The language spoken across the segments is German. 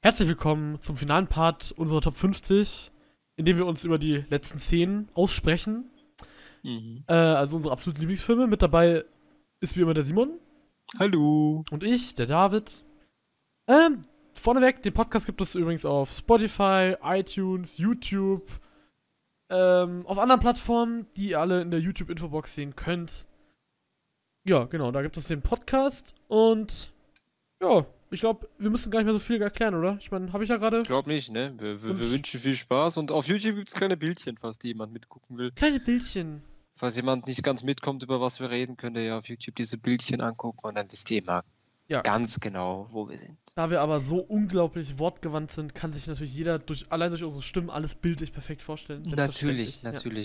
Herzlich willkommen zum finalen Part unserer Top 50, in dem wir uns über die letzten 10 aussprechen. Also unsere absoluten Lieblingsfilme. Mit dabei ist wie immer der Simon. Hallo. Und ich, der David. Vorneweg, den Podcast gibt es übrigens auf Spotify, iTunes, YouTube, auf anderen Plattformen, die ihr alle in der YouTube-Infobox sehen könnt. Ja, genau, da gibt es den Podcast und ja, ich glaube, wir müssen gar nicht mehr so viel erklären, oder? Ich meine, habe ich ja gerade. Ich glaube nicht, ne? Wir wünschen viel Spaß und auf YouTube gibt es kleine Bildchen, falls die jemand mitgucken will. Kleine Bildchen. Falls jemand nicht ganz mitkommt, über was wir reden, könnt ihr ja auf YouTube diese Bildchen angucken und dann wisst ihr immer ganz genau, wo wir sind. Da wir aber so unglaublich wortgewandt sind, kann sich natürlich jeder allein durch unsere Stimmen alles bildlich perfekt vorstellen. Natürlich.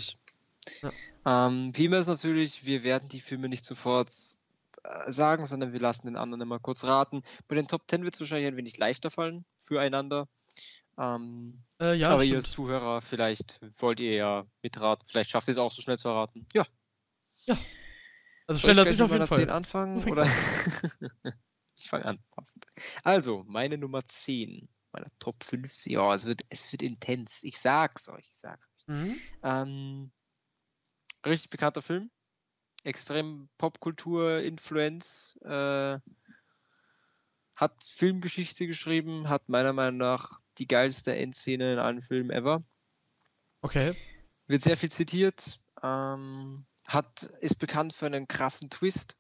Wie immer ist natürlich, wir werden die Filme nicht sofort sagen, sondern wir lassen den anderen immer kurz raten. Bei den Top 10 wird es wahrscheinlich ein wenig leichter fallen füreinander. Aber stimmt. ihr als Zuhörer, vielleicht wollt ihr ja mitraten. Vielleicht schafft ihr es auch so schnell zu erraten. Ja. Also schneller als ich auf jeden Fall. 10 anfangen, oder? Ich fange an. Passt. Also, meine Nummer 10. Meine Top 50. Ja, es wird intens. Ich sag's euch. Richtig bekannter Film. Extrem Popkultur-Influenz. Hat Filmgeschichte geschrieben. Hat meiner Meinung nach die geilste Endszene in allen Filmen ever. Okay. Wird sehr viel zitiert. Ist bekannt für einen krassen Twist.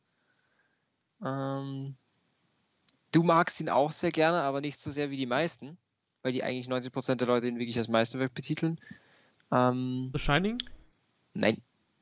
Du magst ihn auch sehr gerne, aber nicht so sehr wie die meisten, weil die eigentlich 90% der Leute ihn wirklich als Meisterwerk betiteln. The Shining? Nein.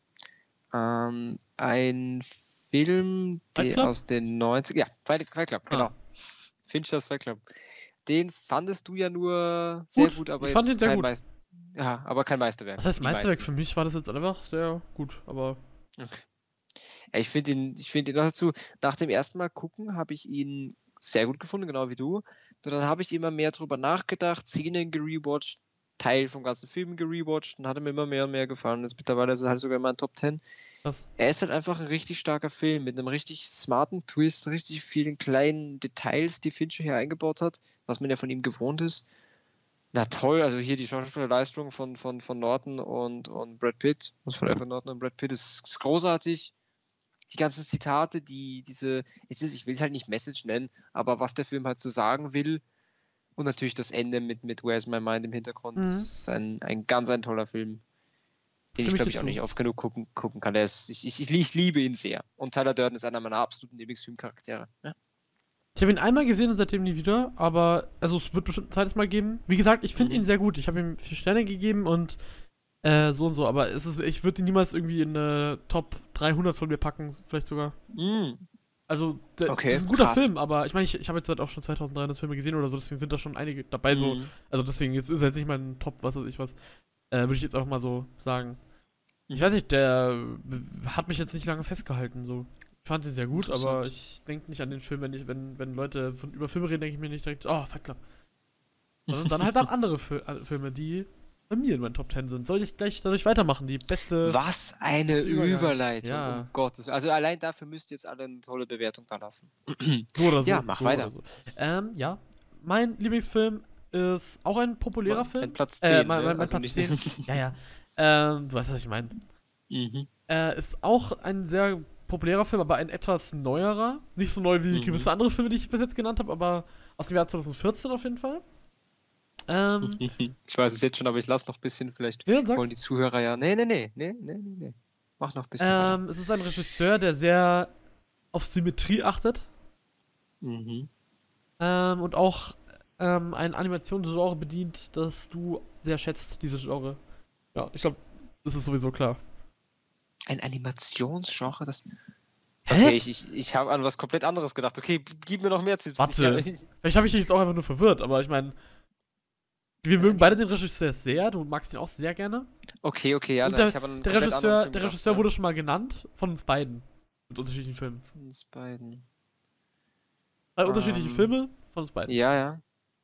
Ein Film, der aus den 90ern... Ja, Fight Club, genau. Finchers Fight Club. Den fandest du ja nur sehr gut, aber ich fand jetzt kein aber kein Meisterwerk. Was heißt Meisterwerk? Für mich war das jetzt einfach sehr gut, aber... Okay. Ich finde ihn dazu, nach dem ersten Mal gucken, habe ich ihn sehr gut gefunden, genau wie du. Und dann habe ich immer mehr drüber nachgedacht, Szenen gerewatcht, Teil vom ganzen Film gerewatcht und hat mir immer mehr und mehr gefallen. Jetzt mittlerweile ist es halt sogar in meinen Top 10. Was? Er ist halt einfach ein richtig starker Film mit einem richtig smarten Twist, richtig vielen kleinen Details, die Fincher hier eingebaut hat, was man ja von ihm gewohnt ist. Na toll, also hier die Schauspielerleistung von Norton und Brad Pitt, von Edward Norton und Brad Pitt ist großartig. Die ganzen Zitate, ich will es halt nicht Message nennen, aber was der Film halt so sagen will. Und natürlich das Ende mit Where's My Mind im Hintergrund. Das ist ein ganz toller Film, den ich glaube ich auch nicht oft genug gucken kann. Ich liebe ihn sehr. Und Tyler Durden ist einer meiner absoluten Lieblingsfilmcharaktere. Ja. Ich habe ihn einmal gesehen und seitdem nie wieder, aber also es wird bestimmt ein zweites Mal geben. Wie gesagt, ich finde ihn sehr gut. Ich habe ihm 4 Sterne gegeben und so und so, aber ich würde ihn niemals irgendwie in eine Top 300 von mir packen, vielleicht sogar. Also, das ist ein guter Film, aber ich meine, ich habe jetzt halt auch schon 2300 Filme gesehen oder so, deswegen sind da schon einige dabei so. Also deswegen, jetzt ist er jetzt nicht mein Top, was weiß ich was. Würde ich jetzt auch mal so sagen. Ich weiß nicht, der hat mich jetzt nicht lange festgehalten, so. Ich fand ihn sehr gut, aber ich denke nicht an den Film, wenn Leute über Filme reden, denke ich mir nicht direkt, oh, Fight Club. Sondern dann halt an andere Filme, die bei mir in meinen Top 10 sind. Soll ich gleich dadurch weitermachen? Die beste. Was eine Überleitung. Ja. Um Gottes Willen. Also allein dafür müsst ihr jetzt alle eine tolle Bewertung da lassen. So oder so. Ja, mach weiter. So. Ja. Mein Lieblingsfilm ist auch ein populärer Film. Ein Platz 10. Mein also Platz 10. Ja. Du weißt, was ich meine. Ist auch ein sehr populärer Film, aber ein etwas neuerer. Nicht so neu wie gewisse andere Filme, die ich bis jetzt genannt habe, aber aus dem Jahr 2014 auf jeden Fall. Ich weiß es jetzt schon, aber ich lasse noch ein bisschen, vielleicht wollen die Zuhörer ja. Nee. Mach noch ein bisschen. Es ist ein Regisseur, der sehr auf Symmetrie achtet. Und auch ein Animationsgenre bedient, das du sehr schätzt, dieses Genre. Ja, ich glaube, das ist sowieso klar. Ein Animationsgenre, das. Hä? Okay, ich habe an was komplett anderes gedacht. Okay, gib mir noch mehr Tipps. Warte, vielleicht habe ich dich jetzt auch einfach nur verwirrt, aber ich meine, wir mögen beide den Regisseur sehr, du magst ihn auch sehr gerne. Okay, ja. Und der Regisseur wurde schon mal genannt von uns beiden. Mit unterschiedlichen Filmen. Von uns beiden. 2 unterschiedliche Filme von uns beiden. Ja.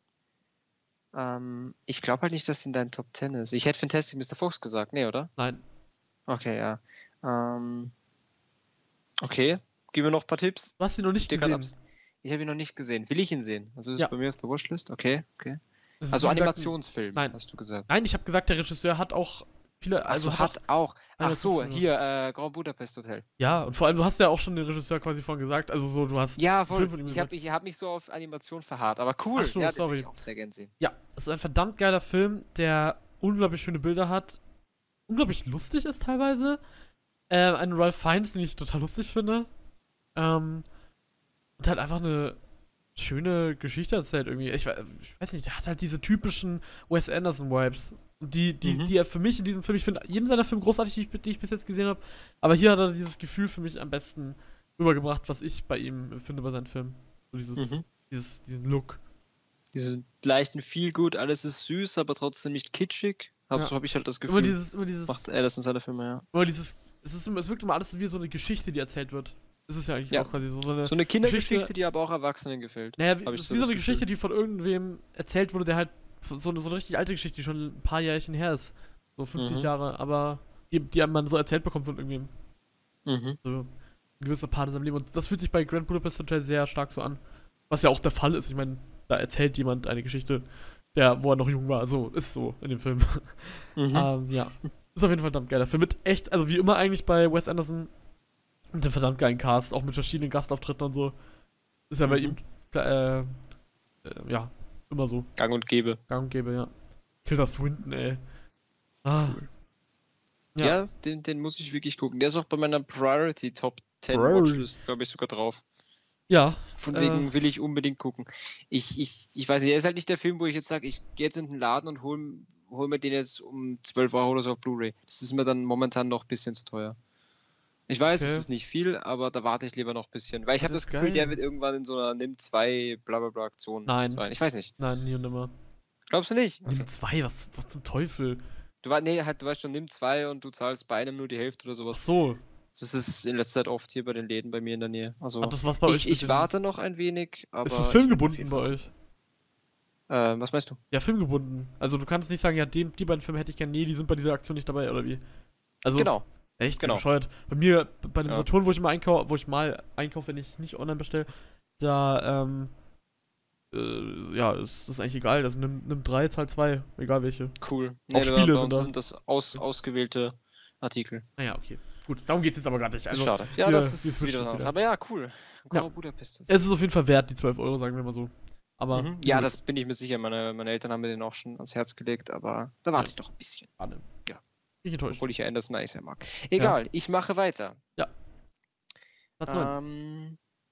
Ich glaube halt nicht, dass in deinen Top 10 ist. Ich hätte Fantastic Mr. Fox gesagt, nee, oder? Nein. Okay, ja. Okay, gib mir noch ein paar Tipps. Du hast ihn noch nicht gesehen. Ich habe ihn noch nicht gesehen. Will ich ihn sehen? Also ist Ja. bei mir auf der Watchlist? Okay, okay. Es ist, Also wie gesagt, Animationsfilm, nein. hast du gesagt. Nein, ich habe gesagt, der Regisseur hat auch viele, Also also hat auch. Ach so, Animationsfilme. hier, Grand Budapest Hotel. Ja, und vor allem, du hast ja auch schon den Regisseur quasi vorhin gesagt, also so, du hast Ja, einen voll. Film von ihm Ich gesagt. hab mich so auf Animation verharrt, aber cool. Ach so, ja, den sorry. will ich auch sehr gern sehen. Ja, es ist ein verdammt geiler Film, der unglaublich schöne Bilder hat, unglaublich lustig ist teilweise. Einen Ralph Fiennes, den ich total lustig finde. Und halt einfach eine schöne Geschichte erzählt irgendwie. Ich weiß nicht, der hat halt diese typischen Wes Anderson-Vibes. Die er für mich in diesem Film, ich finde jeden seiner Filme großartig, die ich bis jetzt gesehen habe, aber hier hat er dieses Gefühl für mich am besten rübergebracht, was ich bei ihm finde, bei seinen Filmen. So diesen Look. Diesen leichten Feelgood, alles ist süß, aber trotzdem nicht kitschig. Ja. So habe ich halt das Gefühl. Immer dieses, macht er das in seine Filme, ja. immer dieses, es wirkt immer alles wie so eine Geschichte, die erzählt wird. Das ist ja eigentlich auch quasi so eine So eine Kindergeschichte, Geschichte, die aber auch Erwachsenen gefällt. naja, Hab ich es ist so wie so das eine Gefühl. Geschichte, die von irgendwem erzählt wurde, der halt so eine richtig alte Geschichte, die schon ein paar Jährchen her ist. So 50 Jahre, aber die man so erzählt bekommt von irgendwem. So ein gewisser Part in seinem Leben. Und das fühlt sich bei Grand Budapest Hotel sehr stark so an. Was ja auch der Fall ist. Ich meine, da erzählt jemand eine Geschichte, wo er noch jung war. So, ist so in dem Film. Ja. Ist auf jeden Fall ein verdammt geiler Film. Mit echt, also wie immer eigentlich bei Wes Anderson, mit einem verdammt geilen Cast, auch mit verschiedenen Gastauftritten und so. Ist ja bei ihm, ja, immer so. Gang und Gäbe. Gang und gäbe, ja. Tilda Swinton, ey. Cool. Ja, den muss ich wirklich gucken. Der ist auch bei meiner Priority Top 10 Priority. Watchlist, glaube ich, sogar drauf. Ja. Von wegen will ich unbedingt gucken. Ich weiß nicht, er ist halt nicht der Film, wo ich jetzt sage, ich gehe jetzt in den Laden und hol mir den jetzt um 12 Euro oder so auf Blu-ray. Das ist mir dann momentan noch ein bisschen zu teuer. Ich weiß, es ist nicht viel, aber da warte ich lieber noch ein bisschen. Weil ich habe das Gefühl, der wird irgendwann in so einer Nimm 2 blablabla Aktion sein. Ich weiß nicht. Nein, nie und nimmer. Glaubst du nicht? Nimm 2, was zum Teufel? Du weißt schon, Nimm 2 und du zahlst bei einem nur die Hälfte oder sowas. Ach so. Das ist in letzter Zeit oft hier bei den Läden bei mir in der Nähe. Also Hat das was bei euch ich warte noch ein wenig, aber. Ist das filmgebunden bei euch? Was meinst du? Ja, filmgebunden. Also du kannst nicht sagen, ja, die beiden Filme hätte ich gerne, nee, die sind bei dieser Aktion nicht dabei, oder wie? Also Genau. Echt? Genau. Bescheuert. Bei mir, bei dem Saturn, wo ich mal einkaufe, wenn ich nicht online bestelle, da, ja, ist das eigentlich egal. Also nimm 3, zahl 2, egal welche. Cool. Auch Spiele bei sind uns da. sind das ausgewählte Artikel. Naja, okay. Gut, darum geht es jetzt aber gar nicht. Also, Schade. Ja, wir- das wir ist switchen wieder es was anderes. wieder. Aber ja, cool. Ja. Grand Budapest. Es ist auf jeden Fall wert, die 12 Euro, sagen wir mal so. Aber. Ja, gut. das bin ich mir sicher. Meine Eltern haben mir den auch schon ans Herz gelegt, aber da warte ich doch ein bisschen. Schade. Ja. Bin ich enttäuscht. Obwohl ich ja Anderson eigentlich sehr mag. Egal, ich mache weiter. Was soll?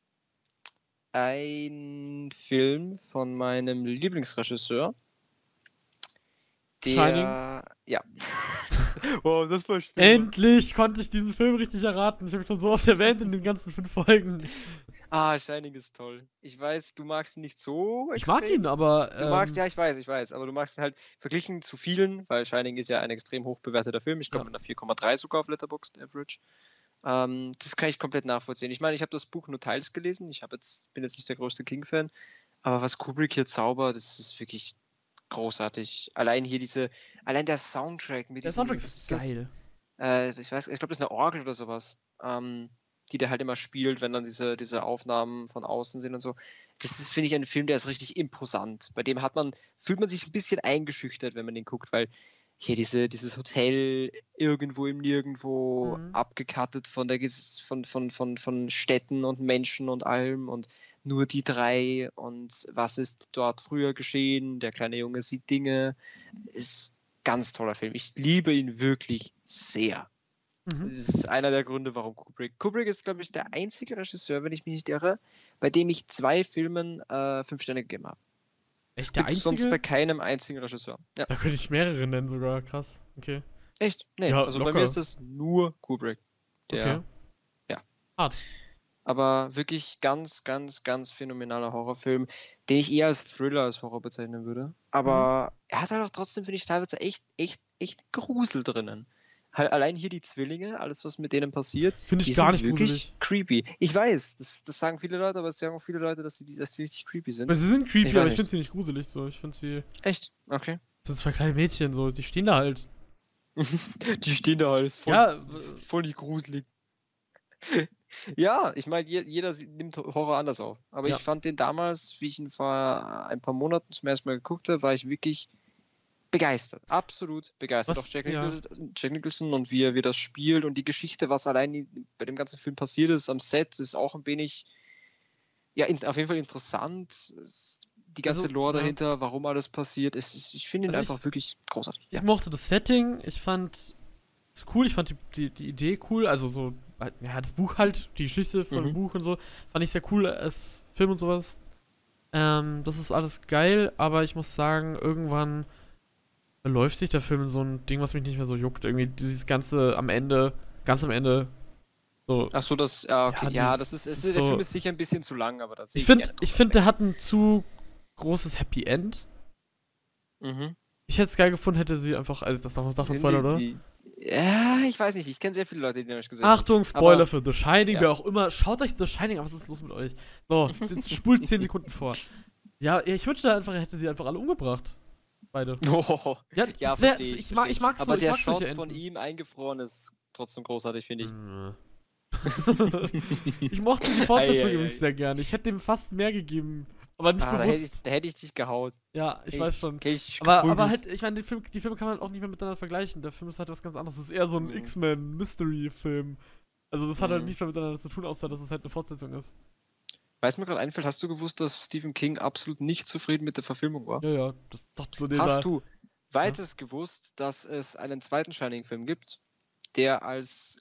Ein Film von meinem Lieblingsregisseur. Shining? Ja. Wow, das war schwer. Endlich konnte ich diesen Film richtig erraten. Ich habe ihn schon so oft erwähnt in den ganzen 5 Folgen. Shining ist toll. Ich weiß, du magst ihn nicht so Ich extrem. mag ihn, aber. Du magst, ja, ich weiß, aber du magst ihn halt verglichen zu vielen, weil Shining ist ja ein extrem hoch bewerteter Film. Ich komme mit einer 4,3 sogar auf Letterboxd Average. Das kann ich komplett nachvollziehen. Ich meine, ich habe das Buch nur teils gelesen. Bin jetzt nicht der größte King-Fan, aber was Kubrick hier zaubert, das ist wirklich großartig. Allein der Soundtrack mit der Soundtrack ist geil. Ich glaube, das ist eine Orgel oder sowas, die der halt immer spielt, wenn dann diese Aufnahmen von außen sind und so. Das ist, finde ich, ein Film, der ist richtig imposant. Bei dem fühlt man sich ein bisschen eingeschüchtert, wenn man den guckt, weil hier dieses Hotel irgendwo im Nirgendwo abgekattet von Städten und Menschen und allem und nur die drei und was ist dort früher geschehen, der kleine Junge sieht Dinge, ist ein ganz toller Film. Ich liebe ihn wirklich sehr. Das ist einer der Gründe, warum Kubrick ist, glaube ich, der einzige Regisseur, wenn ich mich nicht irre, bei dem ich 2 Filmen 5 Sterne gegeben habe. Echt, Das der gibt einzige? sonst bei keinem einzigen Regisseur. Ja. Da könnte ich mehrere nennen sogar, krass. Okay. Echt? Nee, Ja, also bei locker. mir ist das nur Kubrick. Okay. Ja. Hart. Aber wirklich ganz, ganz, ganz phänomenaler Horrorfilm, den ich eher als Thriller als Horror bezeichnen würde. Aber er hat halt auch trotzdem, finde ich, teilweise echt Grusel drinnen. Halt allein hier die Zwillinge, alles was mit denen passiert, Finde ich die gar sind nicht wirklich gruselig. creepy. Ich weiß, das sagen viele Leute, aber es sagen auch viele Leute, dass die richtig creepy sind. Sie sind creepy, Ich weiß aber ich nicht. finde sie nicht gruselig. So. Ich finde sie. Echt? Okay. Das sind 2 kleine Mädchen, so. Die stehen da halt. Die stehen da halt voll, Ja, voll nicht gruselig. Ja, ich meine, jeder nimmt Horror anders auf. Aber Ja. ich fand den damals, wie ich ihn vor ein paar Monaten zum ersten Mal geguckt habe, war ich wirklich begeistert. Absolut begeistert. Was? Auch Jack Ja. Nicholson und wie er das spielt und die Geschichte, was allein bei dem ganzen Film passiert ist am Set, ist auch ein wenig, ja, auf jeden Fall interessant. Die ganze Also, Lore ja. dahinter, warum alles passiert. Ich finde ihn Also einfach wirklich großartig. Ich mochte das Setting, ich fand es cool, ich fand die Idee cool, also so, ja, das Buch halt, die Geschichte von dem Mhm. Buch und so, fand ich sehr cool als Film und sowas. Das ist alles geil, aber ich muss sagen, irgendwann verläuft sich der Film in so ein Ding, was mich nicht mehr so juckt. Irgendwie dieses ganze ganz am Ende, so. Ach so, okay. Ja, Ja, das ist der so. Film ist sicher ein bisschen zu lang, aber da sehe Ich ich gerne finde, drüber der weg. hat ein zu großes Happy End. Mhm. Ich hätte es geil gefunden, hätte sie einfach, also das darf man spoilern, oder? Ja, ich weiß nicht. Ich kenne sehr viele Leute, die den euch gesehen haben. Achtung, Spoiler Aber- für The Shining, ja. wer auch immer. Schaut euch The Shining an, was ist los mit euch? So, jetzt spult 10 Sekunden vor. Ja, ich wünschte einfach, er hätte sie einfach alle umgebracht. Beide. Oh, Ja, ja, das wär- verstehe ich. ich mag's Aber so, der ich mag's solche Shot von Enden. ihm eingefroren ist trotzdem großartig, finde ich. Ich mochte die Fortsetzung Ei, ei, übrigens ei. sehr gerne. Ich hätte dem fast mehr gegeben. Aber nicht bewusst. Da hätte ich dich gehaut. Ja, ich weiß schon. Hätte ich Aber geprügelt. halt, ich meine, die Filme kann man auch nicht mehr miteinander vergleichen. Der Film ist halt was ganz anderes. Das ist eher so ein Mhm. X-Men-Mystery-Film. Also das hat halt Mhm. nichts mehr miteinander zu tun, außer dass es halt eine Fortsetzung ist. Weiß mir gerade einfällt, hast du gewusst, dass Stephen King absolut nicht zufrieden mit der Verfilmung war? Ja, ja, das ist doch so dieser... Hast du weiters gewusst, dass es einen zweiten Shining-Film gibt, der als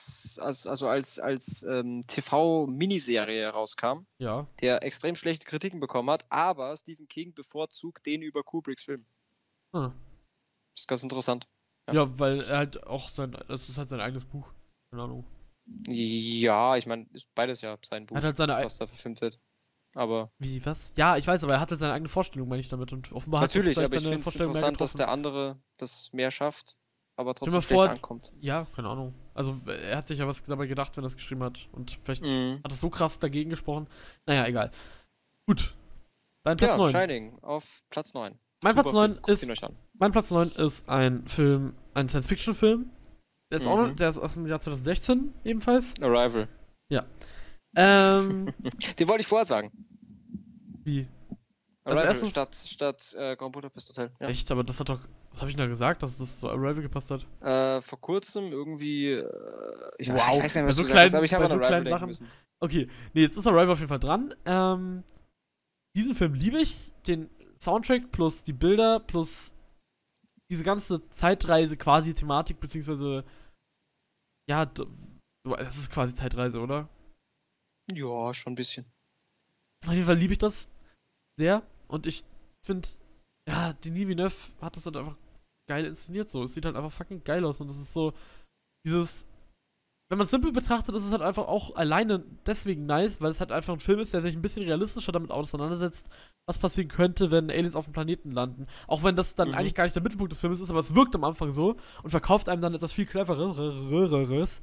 TV-Miniserie rauskam, Ja. der extrem schlechte Kritiken bekommen hat, aber Stephen King bevorzugt den über Kubricks Film. Ah. Das ist ganz interessant. Ja, weil er halt auch das ist halt sein eigenes Buch. Keine Ahnung. Ja, ich meine, ist beides ja sein Er Buch, hat halt seine was da verfilmt wird. Aber Wie, was? Ja, ich weiß, aber er hat halt seine eigene Vorstellung, meine ich damit. Und offenbar hat natürlich, das aber ich seine finde es Vorstellung mehr interessant, dass getroffen. der andere das mehr schafft, aber Stell dir trotzdem mal schlecht vor, ankommt. Ja, keine Ahnung. Also, er hat sich ja was dabei gedacht, wenn er es geschrieben hat. Und vielleicht Mhm. hat es so krass dagegen gesprochen. Naja, egal. Gut. Dein Platz Ja, 9. Shining auf Platz 9. Mein Super Platz 9 Film, guckt ist ihn euch an. Mein Platz 9 ist ein Film, ein Science-Fiction-Film. Der ist auch noch, Mhm. der ist aus dem Jahr 2016 ebenfalls. Arrival. Ähm, Den wollte ich vorher sagen. wie? Also Arrival erstens- statt Grand Budapest Hotel. Ja. Echt, aber das hat doch. Was habe ich denn da gesagt, dass das so Arrival gepasst hat? Vor kurzem irgendwie. Ich Wow, weiß gar nicht, bei was so du gesagt kleinen- hast, aber ich habe bei an so Arrival kleinen denken Sachen. müssen. Okay, nee, jetzt ist Arrival auf jeden Fall dran. Diesen Film liebe ich. Den Soundtrack plus die Bilder plus diese ganze Zeitreise quasi Thematik, beziehungsweise. Ja, das ist quasi Zeitreise, oder? Ja, schon ein bisschen. Auf jeden Fall liebe ich das sehr. Und ich finde, ja, Denis Villeneuve hat das halt einfach geil inszeniert so. Es sieht halt einfach fucking geil aus. Und das ist so, wenn man es simpel betrachtet, ist es halt einfach auch alleine deswegen nice, weil es halt einfach ein Film ist, der sich ein bisschen realistischer damit auseinandersetzt, was passieren könnte, wenn Aliens auf dem Planeten landen. Auch wenn das dann Mhm. eigentlich gar nicht der Mittelpunkt des Films ist, aber es wirkt am Anfang so und verkauft einem dann etwas viel clevereres.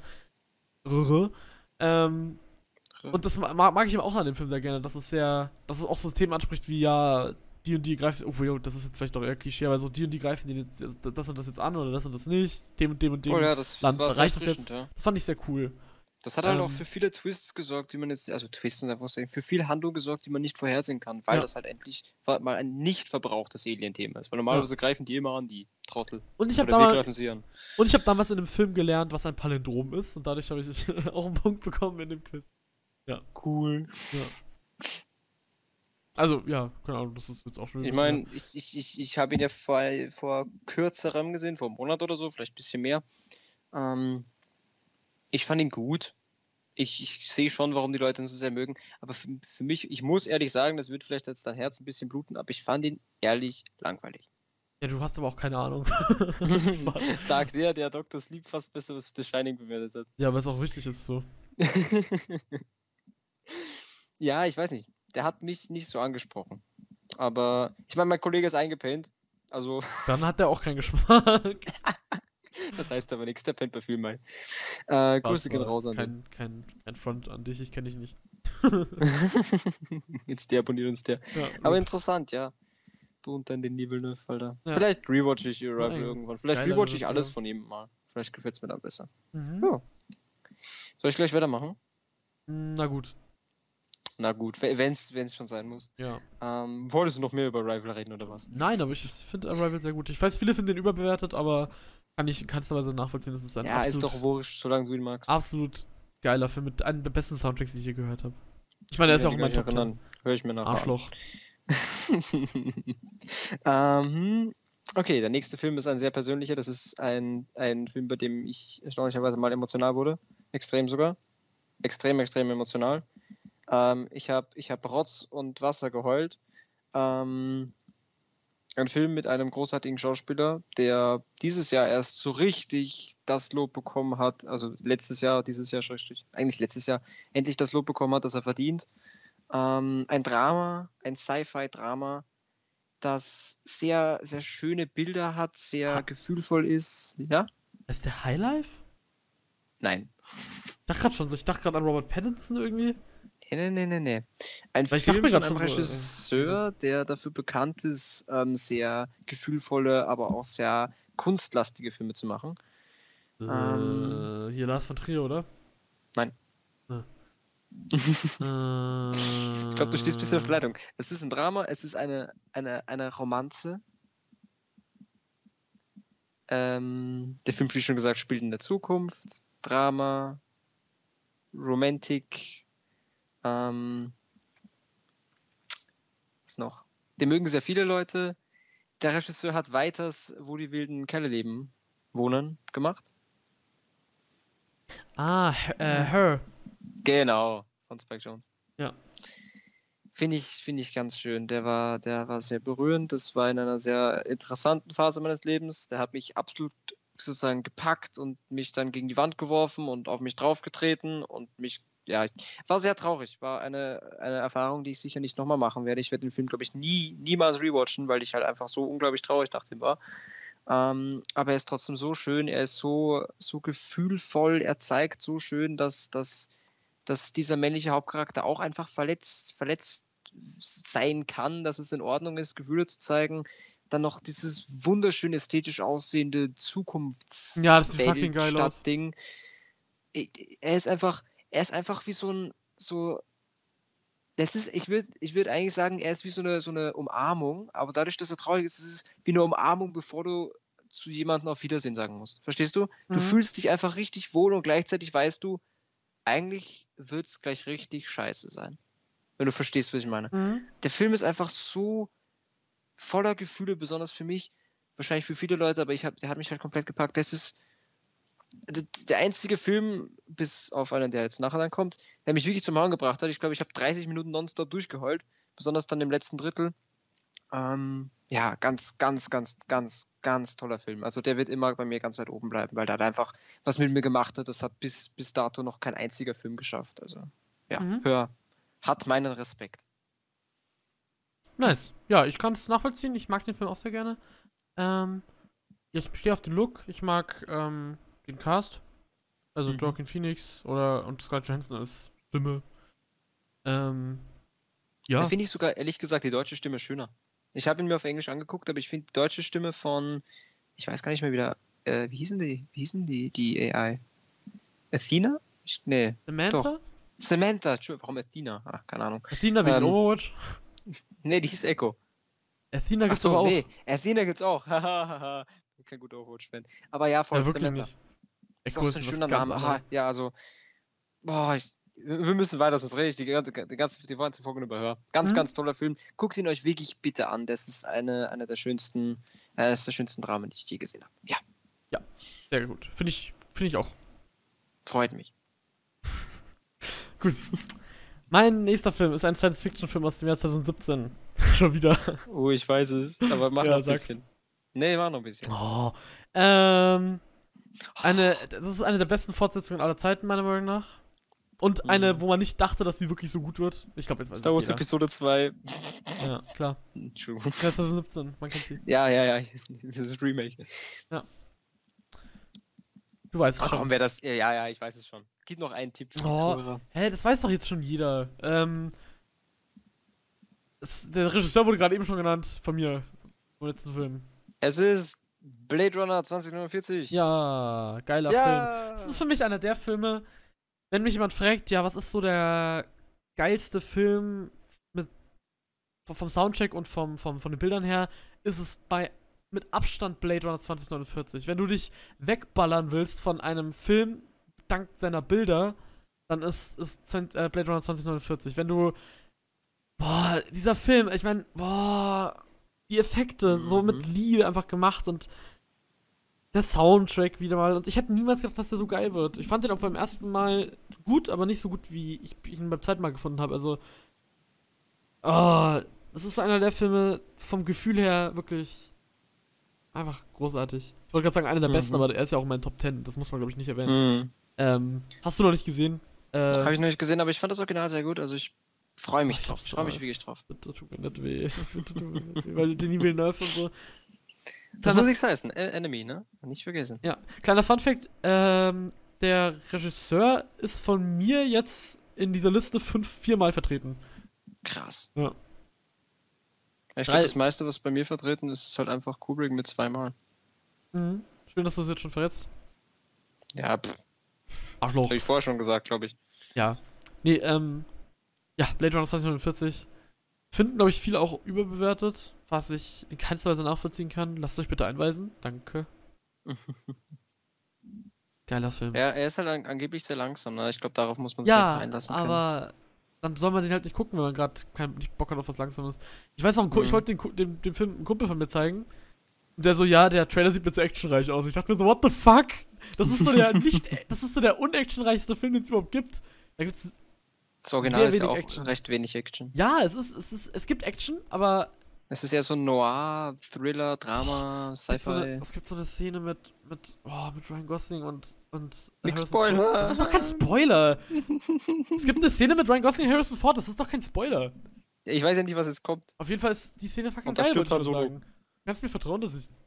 Und das mag ich eben auch an dem Film sehr gerne, dass es auch so Themen anspricht wie ja, die und die greifen, obwohl, das ist jetzt vielleicht doch eher Klischee, aber so die und die greifen den jetzt, das und das jetzt an oder das und das nicht, dem und dem und dem. Oh ja, das Land war sehr reicht das erfrischend, jetzt? ja. Das fand ich sehr cool. Das hat halt auch Ähm, für viele Twists gesorgt, die man jetzt, also Twists und einfach sagen, für viel Handlung gesorgt, die man nicht vorhersehen kann, weil Ja. das halt endlich mal ein nicht verbrauchtes Alien-Thema ist. Weil normalerweise greifen die immer an, die Trottel. Und ich habe Oder wir damals, greifen sie an. damals in dem Film gelernt, was ein Palindrom ist und dadurch habe ich auch einen Punkt bekommen in dem Quiz. Cool. Also, ja, keine Ahnung, das ist jetzt auch schon Ich wieder meine, ich habe ihn ja vor kürzerem gesehen, vor einem Monat oder so, vielleicht ein bisschen mehr. Ich fand ihn gut. Ich sehe schon, warum die Leute ihn so sehr mögen. Aber für mich, ich muss ehrlich sagen, das wird vielleicht jetzt dein Herz ein bisschen bluten, aber ich fand ihn ehrlich langweilig. Ja, du hast aber auch keine Ahnung. Sagt der Dr. Sleep fast besser, was The Shining bewertet hat. Ja, weil es auch wichtig ist so. Ja, ich weiß nicht. Der hat mich nicht so angesprochen. Aber ich meine, mein Kollege ist eingepennt. Also, Dann hat der auch keinen Geschmack. das heißt aber nichts, der pennt bei viel mal. Grüße gehen raus an den. Kein Front an dich, ich kenne dich nicht. Jetzt der abonniert uns der. Ja, Aber gut. interessant, ja. Du und dann den Villeneuve, Alter. Ja. Vielleicht rewatch ich Arrival Nein, irgendwann. Vielleicht geiler rewatch ich alles Regisseur. von ihm mal. Vielleicht gefällt es mir dann besser. Mhm. Ja. Soll ich gleich weitermachen? Na gut, Na gut, wenn's schon sein muss. ja. Wolltest du noch mehr über Rival reden oder was? Nein, aber ich finde Arrival sehr gut. Ich weiß, viele finden den überbewertet, aber kannst aber so nachvollziehen, dass es ein Ja, ist doch wurscht, solange du ihn magst. absolut geiler Film mit einem der besten Soundtracks, die ich je gehört habe. Ich meine, Kann er ist ja auch mich in meinem gar Top nicht 10. erinnern. Hör ich mir nachher Arschloch. Okay, der nächste Film ist ein sehr persönlicher. Das ist ein Film, bei dem ich erstaunlicherweise mal emotional wurde. Extrem sogar. Extrem, extrem emotional. Ich hab Rotz und Wasser geheult. Ein Film mit einem großartigen Schauspieler, der dieses Jahr erst so richtig das Lob bekommen hat, also letztes Jahr, dieses Jahr, eigentlich letztes Jahr, endlich das Lob bekommen hat, das er verdient. Ein Drama, ein Sci-Fi-Drama, das sehr, sehr schöne Bilder hat, sehr gefühlvoll ist. Ja? Ist der Highlife? Nein. Ich dachte gerade an Robert Pattinson irgendwie. Nee. Ein Weil ich dachte Film mir von grad einem schon so, Regisseur, der dafür bekannt ist, sehr gefühlvolle, aber auch sehr kunstlastige Filme zu machen. Hier Lars von Trier, oder? Nein. Ah. Ich glaube, du stehst ein bisschen auf Leitung. Es ist ein Drama, es ist eine Romanze. Der Film, wie schon gesagt, spielt in der Zukunft. Drama, Romantik. Was noch? Den mögen sehr viele Leute. Der Regisseur hat weiters Wo die wilden Kerle leben, wohnen gemacht. Her. Genau, von Spike Jonze. Ja. Finde ich ganz schön. Der war sehr berührend. Das war in einer sehr interessanten Phase meines Lebens. Der hat mich absolut sozusagen gepackt und mich dann gegen die Wand geworfen und auf mich draufgetreten und mich, ja, war sehr traurig. War eine Erfahrung, die ich sicher nicht nochmal machen werde. Ich werde den Film, glaube ich, niemals rewatchen, weil ich halt einfach so unglaublich traurig nach dem war. Aber er ist trotzdem so schön, er ist so gefühlvoll, er zeigt so schön, dass dieser männliche Hauptcharakter auch einfach verletzt sein kann, dass es in Ordnung ist, Gefühle zu zeigen. Dann noch dieses wunderschön ästhetisch aussehende Ja, das sieht fucking geil aus. Zukunftswelt-Stadt-Ding. Er ist einfach wie ich würde eigentlich sagen, er ist wie so eine Umarmung, aber dadurch, dass er traurig ist, ist es wie eine Umarmung, bevor du zu jemandem auf Wiedersehen sagen musst. Verstehst du? Du fühlst dich einfach richtig wohl und gleichzeitig weißt du, eigentlich wird es gleich richtig scheiße sein. Wenn du verstehst, was ich meine. Der Film ist einfach so voller Gefühle, besonders für mich, wahrscheinlich für viele Leute, aber der hat mich halt komplett gepackt. Das ist der einzige Film, bis auf einen, der jetzt nachher dann kommt, der mich wirklich zum Hauen gebracht hat. Ich glaube, ich habe 30 Minuten nonstop durchgeheult, besonders dann im letzten Drittel. Ja, ganz, ganz, ganz, ganz, ganz toller Film. Also der wird immer bei mir ganz weit oben bleiben, weil der hat einfach was mit mir gemacht hat. Das hat bis dato noch kein einziger Film geschafft. Also ja, hat meinen Respekt. Nice. Ja, ich kann es nachvollziehen. Ich mag den Film auch sehr gerne. Ich stehe auf den Look. Ich mag den Cast. Also Joaquin Phoenix und Scarlett Johansson als Stimme. Ja. Da finde ich sogar, ehrlich gesagt, die deutsche Stimme schöner. Ich habe ihn mir auf Englisch angeguckt, aber ich finde die deutsche Stimme von, ich weiß gar nicht mehr wieder, wie hießen die AI? Athena? Nee. Samantha? Doch. Samantha, warum Athena? Ach, keine Ahnung. Athena wegen Overwatch? Nee, die hieß Echo. Athena gibt's aber auch. Nee, Athena gibt's auch. Hahaha. Ich bin kein guter Overwatch-Fan. Aber ja, voll Samantha. Nicht. Ist auch so ein schöner Name. Aha, ja, also. Boah, wir müssen weiter, sonst rede ich die ganze Folge überhören. Ganz, ganz toller Film. Guckt ihn euch wirklich bitte an. Das ist eines der schönsten Dramen, die ich je gesehen habe. Ja. Ja, sehr gut. Finde ich auch. Freut mich. Gut. Mein nächster Film ist ein Science-Fiction-Film aus dem Jahr 2017. Schon wieder. Oh, ich weiß es, aber mach noch ein bisschen. Nee, mach noch ein bisschen. Oh. Das ist eine der besten Fortsetzungen aller Zeiten, meiner Meinung nach. Und eine, wo man nicht dachte, dass sie wirklich so gut wird. Ich glaube, jetzt weiß Star Wars Episode 2. Ja, klar. Entschuldigung. Ja, 2017, man kennt sie. Ja. Das ist Remake. Ja. Du weißt es schon. Komm, wer das. Ja, ich weiß es schon. Gib noch einen Tipp für die Zuhörer. Hä, das weiß doch jetzt schon jeder. Der Regisseur wurde gerade eben schon genannt von mir. Vom letzten Film. Es ist Blade Runner 2049. Ja, geiler Film. Das ist für mich einer der Filme, wenn mich jemand fragt, ja, was ist so der geilste Film mit, vom Soundtrack und von den Bildern her, ist es mit Abstand Blade Runner 2049. Wenn du dich wegballern willst von einem Film dank seiner Bilder, dann ist Blade Runner 2049. Wenn du, boah, dieser Film, ich meine, boah, die Effekte so mit Liebe einfach gemacht und der Soundtrack wieder mal. Und ich hätte niemals gedacht, dass der so geil wird. Ich fand den auch beim ersten Mal gut, aber nicht so gut, wie ich ihn beim zweiten Mal gefunden habe. Also, oh, das ist so einer der Filme vom Gefühl her wirklich einfach großartig. Ich wollte gerade sagen, einer der besten, aber er ist ja auch in meinen Top 10. Das muss man, glaube ich, nicht erwähnen. Hast du noch nicht gesehen? Habe ich noch nicht gesehen, aber ich fand das Original sehr gut. Also ich freue mich drauf. Ich freue mich wirklich drauf. Das tut mir nicht weh. Weil Denis Villeneuve und so. Das muss nichts heißen. Enemy, ne? Nicht vergessen. Ja, kleiner Funfact, der Regisseur ist von mir jetzt in dieser Liste 4-mal vertreten. Krass. Ja. Ich glaube, das meiste, was bei mir vertreten ist, ist halt einfach Kubrick mit 2-mal. Mhm. Schön, dass du es jetzt schon verrätst. Ja, Arschloch. Habe ich vorher schon gesagt, glaube ich. Ja. Nee, ja, Blade Runner 2049 finden, glaube ich, viele auch überbewertet, was ich in keinster Weise nachvollziehen kann. Lasst euch bitte einweisen. Danke. Geiler Film. Ja, er ist halt angeblich sehr langsam, ne? Ich glaube, darauf muss man sich einfach einlassen können. Aber dann soll man den halt nicht gucken, wenn man gerade nicht Bock hat auf was Langsames. Ich weiß noch, ich wollte den Film einem Kumpel von mir zeigen. Und der so, ja, der Trailer sieht mir zu actionreich aus. Ich dachte mir so, what the fuck? Das ist so der das ist so der unactionreichste Film, den es überhaupt gibt. Da gibt's das Original ist ja auch Action. recht wenig Action. Ja, es gibt Action, aber es ist ja so Noir, Thriller, Drama, Sci-Fi. Es gibt so eine Szene mit Ryan Gosling und Nix Spoiler! Das ist doch kein Spoiler! Es gibt eine Szene mit Ryan Gosling und Harrison Ford, das ist doch kein Spoiler. Ich weiß ja nicht, was jetzt kommt. Auf jeden Fall ist die Szene fucking geil, würde ich mal sagen. Kannst mir vertrauen, dass ich...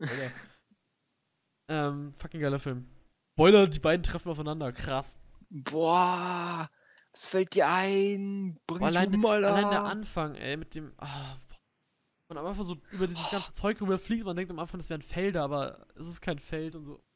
fucking geiler Film. Spoiler, die beiden treffen aufeinander, krass. Boah, was fällt dir ein? Allein der Anfang, ey, mit dem... man einfach so über dieses ganze Zeug rüberfliegt, man denkt am Anfang, das wären Felder, aber es ist kein Feld und so.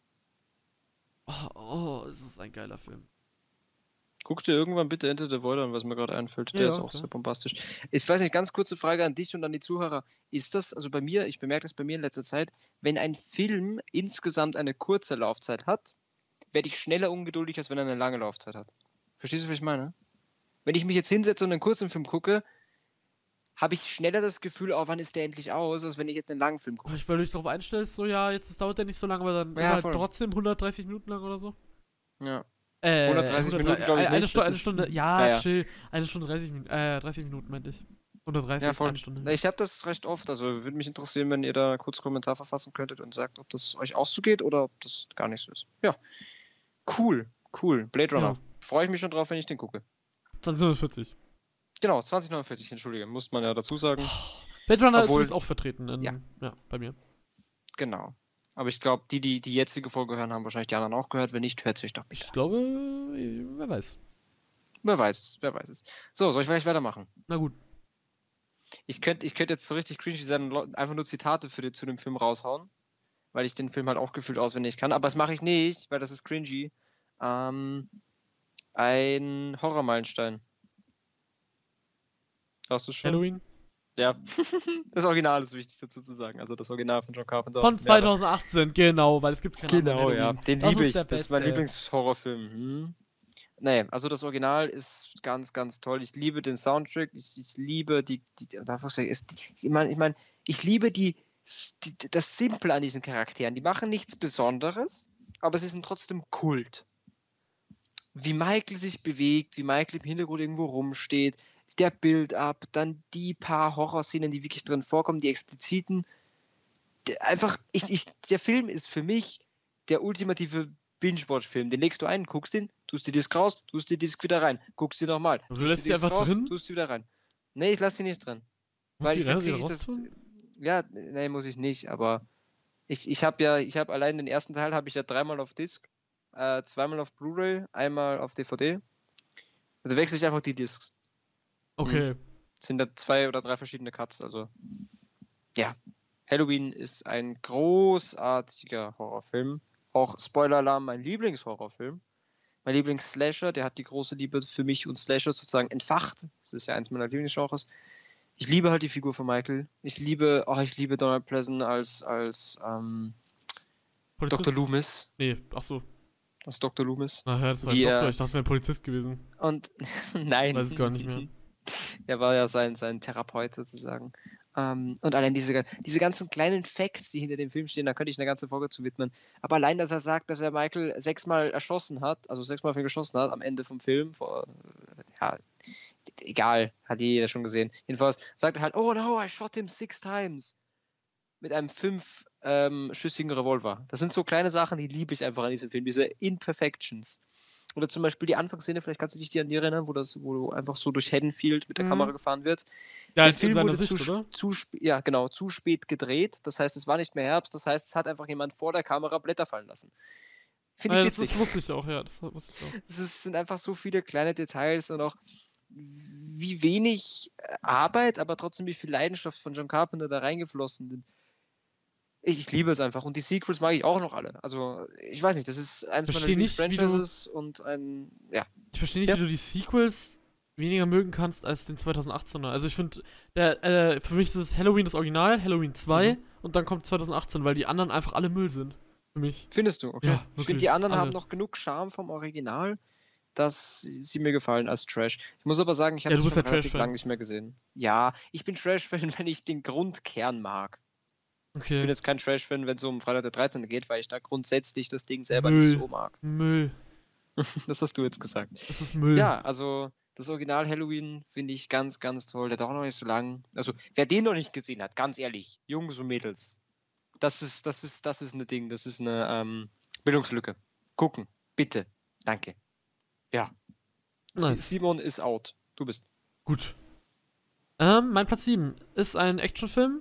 Es ist ein geiler Film. Guck dir irgendwann bitte Enter the Void an, was mir gerade einfällt. Der ist auch sehr bombastisch. Ich weiß nicht, ganz kurze Frage an dich und an die Zuhörer. Ist das, also bei mir, ich bemerke das bei mir in letzter Zeit, wenn ein Film insgesamt eine kurze Laufzeit hat, werde ich schneller ungeduldig, als wenn er eine lange Laufzeit hat. Verstehst du, was ich meine? Wenn ich mich jetzt hinsetze und einen kurzen Film gucke, habe ich schneller das Gefühl, wann ist der endlich aus, als wenn ich jetzt einen langen Film gucke. Weil du dich darauf einstellst, so, ja, jetzt dauert der nicht so lange, aber dann ist er halt trotzdem 130 Minuten lang oder so. Ja. 130 Minuten, glaube ich nicht. Eine Stunde, ja, chill. 1 Stunde 30 Minuten, meinte ich. 130, ja, voll. eine Stunde. Ich habe das recht oft, also würde mich interessieren, wenn ihr da kurz Kommentar verfassen könntet und sagt, ob das euch auch so geht oder ob das gar nicht so ist. Ja. Cool. Blade Runner. Ja. Freue ich mich schon drauf, wenn ich den gucke. 2049. Genau, 2049, entschuldige, muss man ja dazu sagen. Blade Runner ist auch vertreten bei mir. Genau. Aber ich glaube, die jetzige Folge hören, haben wahrscheinlich die anderen auch gehört. Wenn nicht, hört es euch doch bitte. Ich glaube, wer weiß. Wer weiß es. So, soll ich gleich weitermachen? Na gut. Ich könnte jetzt so richtig cringy sein und einfach nur Zitate zu dem Film raushauen. Weil ich den Film halt auch gefühlt auswendig kann. Aber das mache ich nicht, weil das ist cringy. Ein Horrormeilenstein. Hast du schon? Halloween? Ja, das Original ist wichtig dazu zu sagen. Also das Original von John Carpenter. Von 2018, genau, weil es gibt keinen anderen Halloween. Ja, den liebe ich. Das ist mein Lieblingshorrorfilm. Nee, also das Original ist ganz, ganz toll. Ich liebe den Soundtrack. Ich liebe ich liebe das Simple an diesen Charakteren. Die machen nichts Besonderes, aber sie sind trotzdem Kult. Wie Michael sich bewegt, wie Michael im Hintergrund irgendwo rumsteht, der Build-up, dann die paar Horrorszenen, die wirklich drin vorkommen, die expliziten. Der Film ist für mich der ultimative Binge-Watch-Film. Den legst du ein, guckst ihn, tust die Disc raus, tust die Disc wieder rein, guckst ihn nochmal. Du lässt die einfach drin? Tust die wieder rein. Nee, ich lass sie nicht drin. Weil ich kriege das. Ja, nee, muss ich nicht, aber ich habe allein den ersten Teil habe ich ja 3-mal auf Disc, 2-mal auf Blu-ray, einmal auf DVD. Also wechsle ich einfach die Discs. Okay. Sind da 2 oder 3 verschiedene Cuts, also ja. Halloween ist ein großartiger Horrorfilm. Auch Spoiler-Alarm, mein Lieblingshorrorfilm. Mein Lieblings-Slasher, der hat die große Liebe für mich und Slasher sozusagen entfacht. Das ist ja eins meiner Lieblingsgenres. Ich liebe halt die Figur von Michael. Ich liebe Donald Pleasence als Polizist? Dr. Loomis. Nee, ach so. Als Dr. Loomis. Ach ja, das war ein Doktor. Ich dachte, es wäre ein Polizist gewesen. Und nein. Weiß es gar nicht mehr. Er war ja sein Therapeut sozusagen. Und allein diese ganzen kleinen Facts, die hinter dem Film stehen, da könnte ich eine ganze Folge zu widmen. Aber allein, dass er sagt, dass er Michael 6-mal erschossen hat, also 6-mal auf ihn geschossen hat, am Ende vom Film, ja, egal, hat jeder schon gesehen. Jedenfalls sagt er halt, oh no, I shot him 6 times. Mit einem 5-schüssigen Revolver. Das sind so kleine Sachen, die liebe ich einfach an diesem Film, diese Imperfections. Oder zum Beispiel die Anfangsszene, vielleicht kannst du dich an die erinnern, wo einfach so durch Haddonfield mit der Kamera gefahren wird. Ja, der Film wurde Sicht, zu spät gedreht. Das heißt, es war nicht mehr Herbst. Das heißt, es hat einfach jemand vor der Kamera Blätter fallen lassen. Finde ich witzig. Das wusste ich auch, ja. Es sind einfach so viele kleine Details und auch wie wenig Arbeit, aber trotzdem wie viel Leidenschaft von John Carpenter da reingeflossen sind. Ich liebe es einfach. Und die Sequels mag ich auch noch alle. Also, ich weiß nicht, das ist eins meiner Lieblings-Franchises und ein, ja. Ich verstehe nicht, wie du die Sequels weniger mögen kannst als den 2018er. Also ich finde, für mich ist es Halloween das Original, Halloween 2 und dann kommt 2018, weil die anderen einfach alle Müll sind. Für mich. Findest du? Okay. Ja, ich finde, die anderen haben noch genug Charme vom Original, dass sie mir gefallen als Trash. Ich muss aber sagen, ich habe das schon relativ lange nicht mehr gesehen. Ja, ich bin Trash-Fan, wenn ich den Grundkern mag. Okay. Ich bin jetzt kein Trash-Fan, wenn es um Freitag der 13. geht, weil ich da grundsätzlich das Ding selber nicht so mag. Müll. Das hast du jetzt gesagt. Das ist Müll. Ja, also das Original Halloween finde ich ganz, ganz toll. Der dauert noch nicht so lang. Also, wer den noch nicht gesehen hat, ganz ehrlich, Jungs und Mädels, das ist eine Ding, das ist eine Bildungslücke. Gucken, bitte. Danke. Ja. Nice. Simon ist out. Du bist. Gut. Mein Platz 7 ist ein Actionfilm.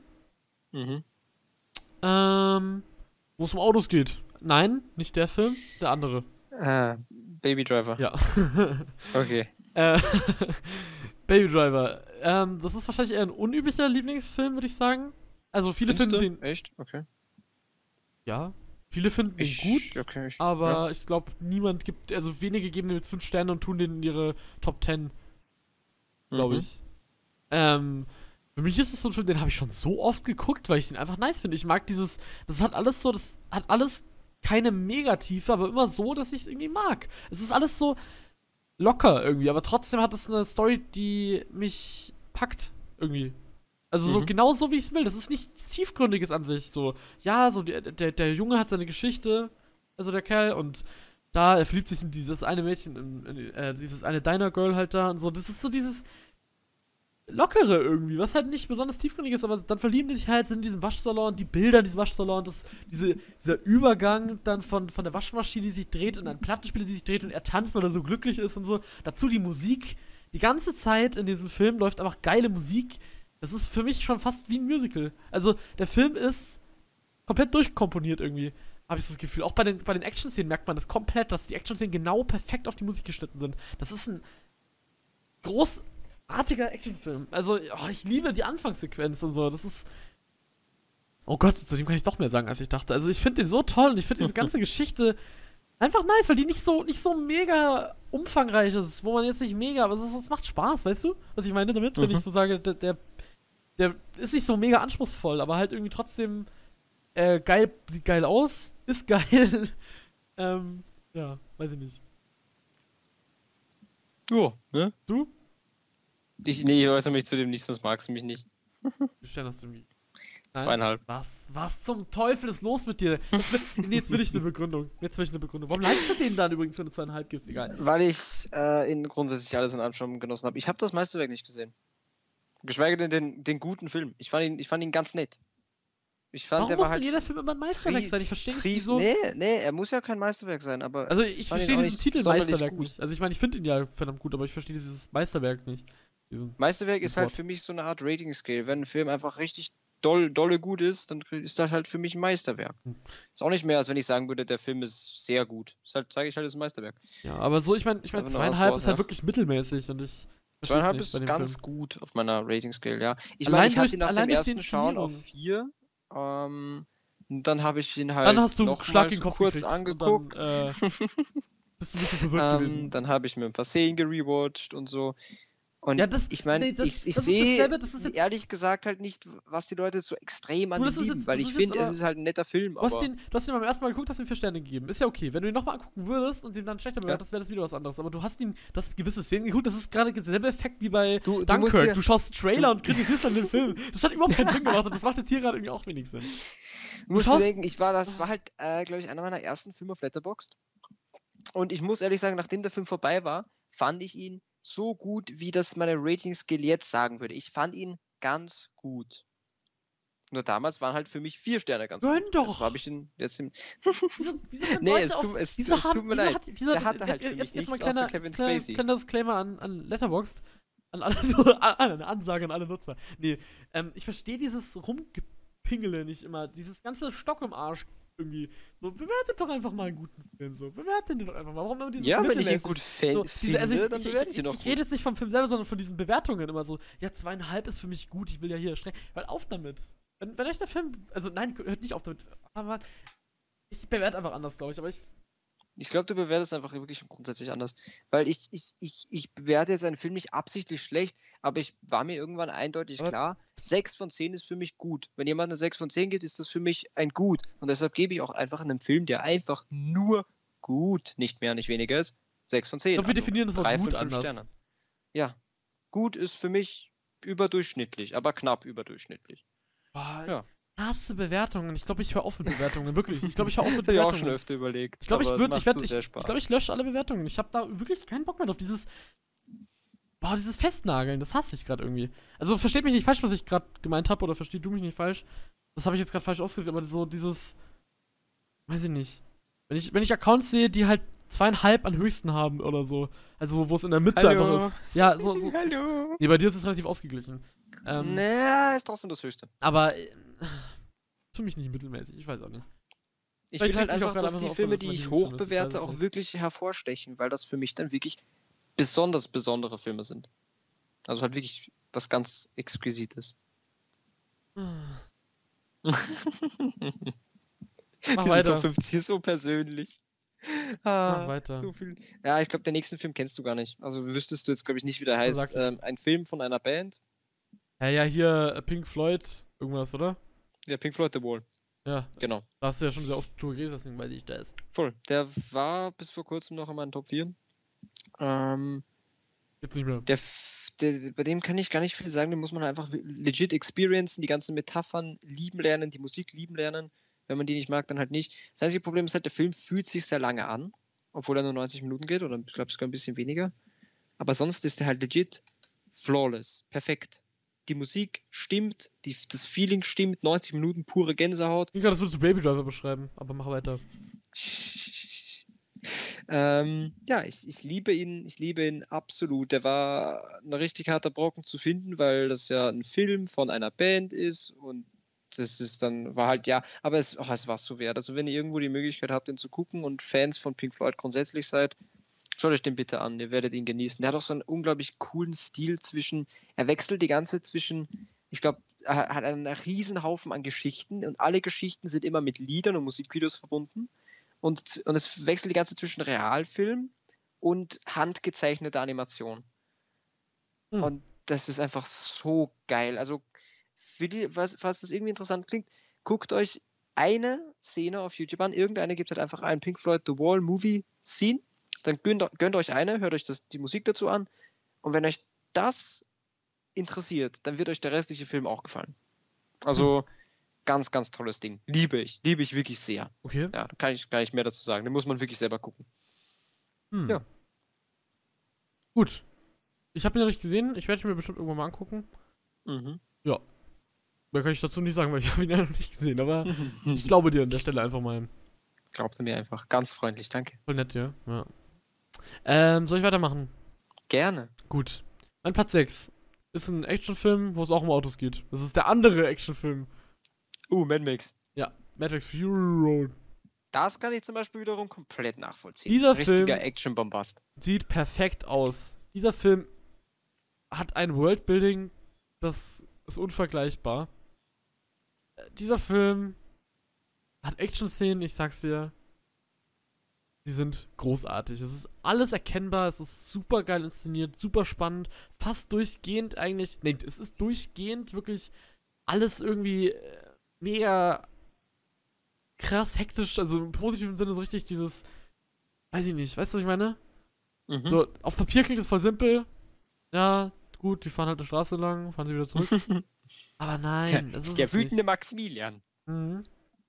Wo es um Autos geht. Nein, nicht der Film, der andere. Baby Driver. Ja. Okay. Baby Driver. Das ist wahrscheinlich eher ein unüblicher Lieblingsfilm, würde ich sagen. Also viele finden den... Echt? Okay. Ja. Viele finden ihn gut, okay, aber ich glaube, niemand gibt... Also wenige geben dem jetzt 5 Sterne und tun den in ihre Top 10. Glaube ich. Für mich ist es so ein Film, den habe ich schon so oft geguckt, weil ich den einfach nice finde. Ich mag dieses... Das hat alles keine Megatiefe, aber immer so, dass ich es irgendwie mag. Es ist alles so locker irgendwie, aber trotzdem hat es eine Story, die mich packt irgendwie. Also so genau so, wie ich es will. Das ist nichts Tiefgründiges an sich. So, ja, so der Junge hat seine Geschichte, also der Kerl, und er verliebt sich in dieses eine Mädchen, dieses eine Diner-Girl halt da und so. Das ist so dieses Lockere irgendwie, was halt nicht besonders tiefgründig ist, aber dann verlieben die sich halt in diesen Waschsalon, die Bilder in diesem Waschsalon, dieser Übergang dann von der Waschmaschine, die sich dreht, in einen Plattenspieler, die sich dreht und er tanzt, weil er so glücklich ist und so. Dazu die Musik. Die ganze Zeit in diesem Film läuft einfach geile Musik. Das ist für mich schon fast wie ein Musical. Also der Film ist komplett durchkomponiert irgendwie, habe ich so das Gefühl. Auch bei den Action-Szenen merkt man das komplett, dass die Action-Szenen genau perfekt auf die Musik geschnitten sind. Das ist ein großartiger Actionfilm. Also, ich liebe die Anfangssequenz und so. Das ist... Oh Gott, zu dem kann ich doch mehr sagen, als ich dachte. Also, ich finde den so toll und ich finde diese ganze Geschichte einfach nice, weil die nicht so mega umfangreich ist, wo man jetzt nicht mega... Aber es macht Spaß, weißt du? Was ich meine damit? Wenn ich so sage, der ist nicht so mega anspruchsvoll, aber halt irgendwie trotzdem geil, sieht geil aus, ist geil. Ja, weiß ich nicht. Ja, ne? Du? Ich äußere mich zu dem nicht, sonst magst du mich nicht. Wie stellen das irgendwie? 2,5. Was zum Teufel ist los mit dir? Jetzt will ich eine Begründung. Warum likest du den dann übrigens, wenn du 2,5 gibst? Egal. Weil ich grundsätzlich alles in allem schon genossen habe. Ich habe das Meisterwerk nicht gesehen. Geschweige denn den guten Film. Ich fand ihn ganz nett. Warum muss denn jeder Film immer ein Meisterwerk sein? Ich verstehe nicht, wieso. Nee, er muss ja kein Meisterwerk sein, aber... Also ich verstehe diesen Titel Meisterwerk nicht. Also ich meine, ich finde ihn ja verdammt gut, aber ich verstehe dieses Meisterwerk nicht. Meisterwerk ist halt für mich so eine Art Rating-Scale. Wenn ein Film einfach richtig dolle gut ist, dann ist das halt für mich ein Meisterwerk. Ist auch nicht mehr, als wenn ich sagen würde, der Film ist sehr gut. Deshalb zeige ich halt, es ist ein Meisterwerk. Ja, aber so, ich meine 2,5 ist halt wirklich mittelmäßig und ich... 2,5 ist ganz gut auf meiner Rating-Scale, ja. Ich meine, ich hatte ihn nach dem ersten Schauen auf 4. Und dann habe ich ihn halt dann hast du noch Schlag in den Kopf kurz angeguckt. Bist du ein bisschen verwirrt gewesen. Dann habe ich mir ein paar Szenen gerewatcht und so. Und Ja, das, ich meine, nee, das, ich das ist sehe dasselbe, das ist jetzt, ehrlich gesagt halt nicht, was die Leute so extrem an Du, dem das ist lieben, jetzt- weil das ich ist jetzt finde, es aber- ist halt ein netter Film, du hast aber den beim ersten Mal geguckt, hast ihm 4 Sterne gegeben. Ist ja okay. Wenn du ihn nochmal angucken würdest und den dann schlechter Ja. bewertest, wäre das wieder was anderes. Aber du hast gewisse Szenen geguckt, das ist gerade derselbe Effekt wie bei Du musst Dunkirk. dir- Du schaust einen Trailer und kritisierst dann den Film. Das hat überhaupt keinen Sinn gemacht und das macht jetzt hier gerade irgendwie auch wenig Sinn. musst du schaust- denken, das war halt, glaube ich, einer meiner ersten Filme auf Letterboxd. Und ich muss ehrlich sagen, nachdem der Film vorbei war, fand ich ihn so gut, wie das meine Rating-Skill jetzt sagen würde. Ich fand ihn ganz gut. Nur damals waren halt für mich 4 Sterne ganz Gönn gut. doch! Deshalb habe ich ihn jetzt im. Wieso können Nee, Leute es auf- tut- es- wieso es haben- tut mir wieso leid. hat- wieso- Der hatte halt für jetzt mich mal nichts außer Kevin Spacey. Kleiner Disclaimer an Letterboxd. Eine Ansage an alle Nutzer. Nee, ich verstehe dieses Rumgepingele nicht immer. Dieses ganze Stock im Arsch irgendwie. So, bewertet doch einfach mal einen guten Film. So, bewertet den doch einfach mal. Warum immer dieses Ja, wenn ich ihn mittelmäßig? gut So, finde, also dann bewerte ich ihn doch ich rede gut. jetzt nicht vom Film selber, sondern von diesen Bewertungen immer so. Ja, 2,5 ist für mich gut, ich will ja hier streng. Hört auf damit. Wenn euch der Film. Also nein, hört nicht auf damit. Aber ich bewerte einfach anders, glaube ich. Aber Ich glaube, du bewertest einfach wirklich grundsätzlich anders. Weil ich bewerte jetzt einen Film nicht absichtlich schlecht, aber ich war mir irgendwann eindeutig Aber- klar, 6 von 10 ist für mich gut. Wenn jemand eine 6 von 10 gibt, ist das für mich ein Gut. Und deshalb gebe ich auch einfach einem Film, der einfach nur gut, nicht mehr, nicht weniger ist, 6 von 10. glaube, wir definieren das Wort 3 von gut 5 anders. Sternen. Ja. Gut ist für mich überdurchschnittlich, aber knapp überdurchschnittlich. boah, Ja. ich hasse Bewertungen. Ich glaube, ich höre auf mit Bewertungen. Wirklich. Ich glaube, ich höre auf mit Das habe ich auch schon Bewertungen. öfter überlegt. Ich glaube, aber es macht so sehr ich Spaß. glaube, ich lösche alle Bewertungen. Ich habe da wirklich keinen Bock mehr auf dieses. Boah, dieses Festnageln, das hasse ich gerade irgendwie. Also versteht mich nicht falsch, was ich gerade gemeint habe, oder verstehst du mich nicht falsch? Das habe ich jetzt gerade falsch ausgedrückt, aber so dieses. Weiß ich nicht. Wenn ich Accounts sehe, die halt 2,5 an höchsten haben oder so. Also wo es in der Mitte Hallo. einfach ist. Ja, so. Hallo. Nee, bei dir ist es relativ ausgeglichen. Naja, ist trotzdem das Höchste. Aber für mich nicht mittelmäßig, ich weiß auch nicht. Ich Vielleicht will halt regt mich auch einfach, gerade dass einfach die so auf, Filme, dass die man ich die nicht hoch schön ist, ich weiß bewerte, es auch nicht. wirklich hervorstechen, weil das für mich dann wirklich besonders besondere Filme sind. Also halt wirklich was ganz Exquisites. Mach Diese weiter. Top 50 ist so persönlich. Mach weiter. So viel. Ja, ich glaube, den nächsten Film kennst du gar nicht. Also wüsstest du jetzt, glaube ich, nicht, wie der heißt. sag ich. Ein Film von einer Band. Ja, hier Pink Floyd, irgendwas, oder? Ja, Pink Floyd The Wall. Ja, Genau. da hast du ja schon sehr oft drüber geredet, deswegen weiß ich, der ist. Voll. Der war bis vor kurzem noch in meinen Top 4. Jetzt nicht mehr. Bei dem kann ich gar nicht viel sagen, den muss man einfach legit experiencen, die ganzen Metaphern lieben lernen, die Musik lieben lernen. Wenn man die nicht mag, dann halt nicht. Das einzige Problem ist halt, der Film fühlt sich sehr lange an, obwohl er nur 90 Minuten geht, oder ich glaube sogar ein bisschen weniger. Aber sonst ist der halt legit flawless, perfekt. Die Musik stimmt, das Feeling stimmt, 90 Minuten pure Gänsehaut. Ich glaube, das würdest du Baby Driver beschreiben, aber mach weiter. Ja, ich liebe ihn absolut. Der war ein richtig harter Brocken zu finden, weil das ja ein Film von einer Band ist und das ist dann, war halt, ja, aber es war es so wert. Also wenn ihr irgendwo die Möglichkeit habt, den zu gucken und Fans von Pink Floyd grundsätzlich seid, schaut euch den bitte an, ihr werdet ihn genießen. Der hat auch so einen unglaublich coolen Stil er wechselt die ganze zwischen, ich glaube, er hat einen riesen Haufen an Geschichten und alle Geschichten sind immer mit Liedern und Musikvideos verbunden. Und es wechselt die ganze zwischen Realfilm und handgezeichneter Animation. Hm. Und das ist einfach so geil. Also, falls das irgendwie interessant klingt, guckt euch eine Szene auf YouTube an. Irgendeine gibt halt einfach einen Pink Floyd The Wall Movie Scene. Dann gönnt euch eine, hört euch die Musik dazu an. Und wenn euch das interessiert, dann wird euch der restliche Film auch gefallen. Also, ganz, ganz tolles Ding. Liebe ich wirklich sehr. Okay. Ja, da kann ich gar nicht mehr dazu sagen. Den muss man wirklich selber gucken. Hm. Ja. Gut. Ich habe ihn noch nicht gesehen, ich werde ihn mir bestimmt irgendwann mal angucken. Mhm. Mehr kann ich dazu nicht sagen, weil ich habe ihn ja noch nicht gesehen, aber ich glaube dir an der Stelle einfach mal. Glaubst du mir einfach. Ganz freundlich, danke. Voll nett, ja. Soll ich weitermachen? Gerne. Gut. Mein Platz 6 ist ein Actionfilm, wo es auch um Autos geht. Das ist der andere Actionfilm. Mad Max. Ja, Mad Max Fury Road. Das kann ich zum Beispiel wiederum komplett nachvollziehen. Dieser Richtiger Film- Action-Bombast. Sieht perfekt aus. Dieser Film hat ein Worldbuilding, das ist unvergleichbar. Dieser Film hat Action-Szenen, ich sag's dir. die sind großartig. Es ist alles erkennbar, es ist super geil inszeniert, super spannend, fast durchgehend eigentlich. Nee, es ist durchgehend wirklich alles irgendwie mega krass hektisch, also im positiven Sinne so richtig dieses, weiß ich nicht, weißt du, was ich meine? Mhm. So, auf Papier klingt das voll simpel. Ja, gut, die fahren halt eine Straße lang, fahren sie wieder zurück. Aber nein, das ist Der es nicht. wütende Maximilian. Mhm.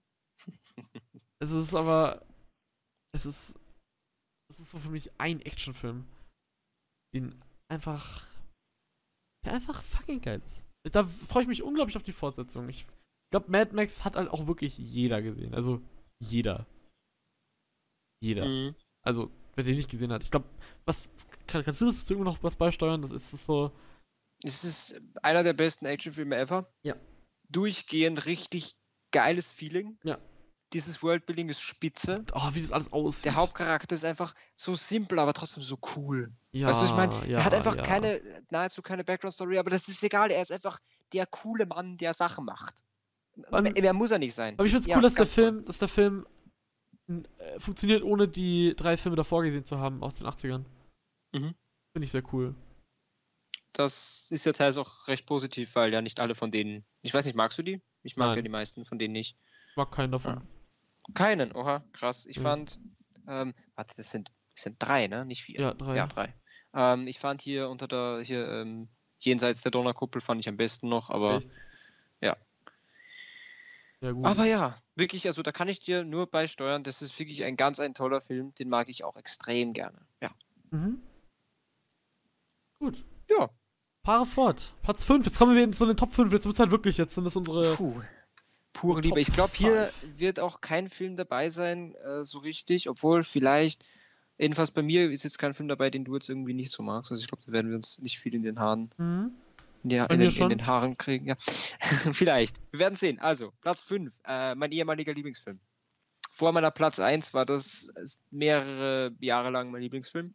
Es ist aber, es ist, es ist so für mich ein Actionfilm, den einfach, der einfach fucking geil ist. Da freue ich mich unglaublich auf die Fortsetzung. Ich glaube, Mad Max hat halt auch wirklich jeder gesehen. Also, jeder. Jeder. Mhm. Also, wer den nicht gesehen hat. Ich glaube, kannst du das irgendwo noch was beisteuern? Das ist so. Es ist einer der besten Actionfilme ever. Ja. Durchgehend richtig geiles Feeling. Ja. Dieses Worldbuilding ist spitze. Oh, wie das alles aussieht. Der Hauptcharakter ist einfach so simpel, aber trotzdem so cool. Ja, Weißt du, ich meine, ja, er hat einfach ja. nahezu keine Background-Story, aber das ist egal. Er ist einfach der coole Mann, der Sachen macht. allem- Mehr muss er nicht sein. Aber ich finde es Ja, cool, ganz toll. dass der Film funktioniert, ohne die 3 Filme davor gesehen zu haben aus den 80ern. Mhm. Finde ich sehr cool. Das ist ja teils auch recht positiv, weil ja nicht alle von denen. Ich weiß nicht, magst du die? Ich mag ja Nein. die meisten von denen nicht. Ich mag keinen davon. Ja. Keinen, oha, krass. Ich Ja. fand, warte, das sind 3, ne? Nicht 4. Ja, 3. Ja, 3. Ich fand hier jenseits der Donnerkuppel fand ich am besten noch, aber Echt? ja. Ja, gut. Aber ja, wirklich, also da kann ich dir nur beisteuern, das ist wirklich ein toller Film, den mag ich auch extrem gerne. Ja. Mhm. Gut. Ja. Fahre fort. Platz 5. Jetzt kommen wir zu den Top 5. Jetzt wird es halt wirklich. Jetzt sind das unsere. Pure Top Liebe. Ich glaube, hier 5. wird auch kein Film dabei sein, so richtig, obwohl vielleicht, jedenfalls bei mir ist jetzt kein Film dabei, den du jetzt irgendwie nicht so magst. Also ich glaube, da werden wir uns nicht viel in den Haaren, Mhm. in den Haaren kriegen. Ja. Vielleicht. Wir werden sehen. Also, Platz 5, mein ehemaliger Lieblingsfilm. Vor meiner Platz 1 war das mehrere Jahre lang mein Lieblingsfilm.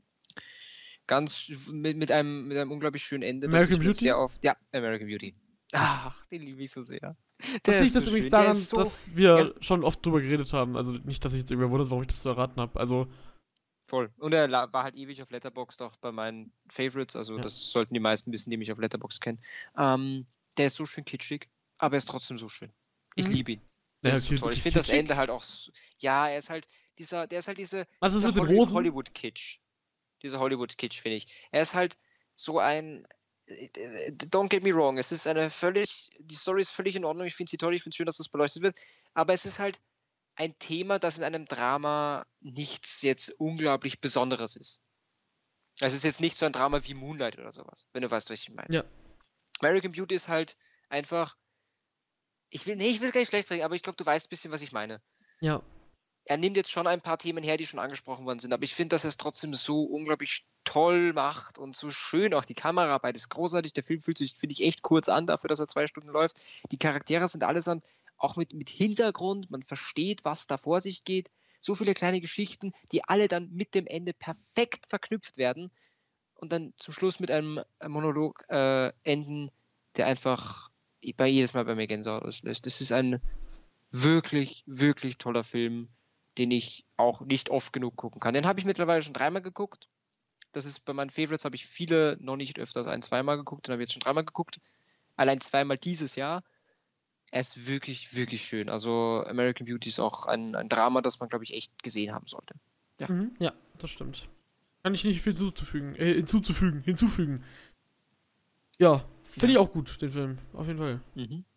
Ganz mit einem unglaublich schönen Ende. American Beauty? Sehr oft, ja, American Beauty. Ach, den liebe ich so sehr. Das liegt jetzt übrigens daran, so, dass wir schon oft drüber geredet haben. Also nicht, dass ich jetzt irgendwie wundert, warum ich das so erraten habe. Also. Voll. Und er war halt ewig auf Letterboxd auch bei meinen Favorites. Also das sollten die meisten wissen, die mich auf Letterboxd kennen. Der ist so schön kitschig, aber er ist trotzdem so schön. Ich liebe ihn. Das ist so toll. Ich finde das Ende halt auch ja, er ist halt dieser Was ist mit den Rosen? Hollywood-Kitsch. Dieser Hollywood-Kitsch, finde ich. Er ist halt so ein don't get me wrong, die Story ist völlig in Ordnung, ich finde sie toll, ich finde es schön, dass das beleuchtet wird, aber es ist halt ein Thema, das in einem Drama nichts jetzt unglaublich Besonderes ist. Es ist jetzt nicht so ein Drama wie Moonlight oder sowas, wenn du weißt, was ich meine. Ja. American Beauty ist halt einfach, ich will es gar nicht schlecht reden, aber ich glaube, du weißt ein bisschen, was ich meine. Ja. Er nimmt jetzt schon ein paar Themen her, die schon angesprochen worden sind, aber ich finde, dass er es trotzdem so unglaublich toll macht und so schön. Auch die Kameraarbeit ist großartig. Der Film fühlt sich, finde ich, echt kurz an, dafür, dass er 2 Stunden läuft. Die Charaktere sind allesamt auch mit Hintergrund. Man versteht, was da vor sich geht. So viele kleine Geschichten, die alle dann mit dem Ende perfekt verknüpft werden und dann zum Schluss mit einem Monolog enden, der einfach jedes Mal bei mir Gänsehaut auslöst. Das ist ein wirklich, wirklich toller Film, den ich auch nicht oft genug gucken kann. Den habe ich mittlerweile schon 3-mal geguckt. Das ist bei meinen Favorites, habe ich viele noch nicht öfters 1-2-mal geguckt. Den habe ich jetzt schon 3-mal geguckt. Allein 2-mal dieses Jahr. Er ist wirklich, wirklich schön. Also American Beauty ist auch ein Drama, das man, glaube ich, echt gesehen haben sollte. Ja. Ja, das stimmt. Kann ich nicht viel hinzufügen. Ja, finde ich auch gut, den Film. Auf jeden Fall.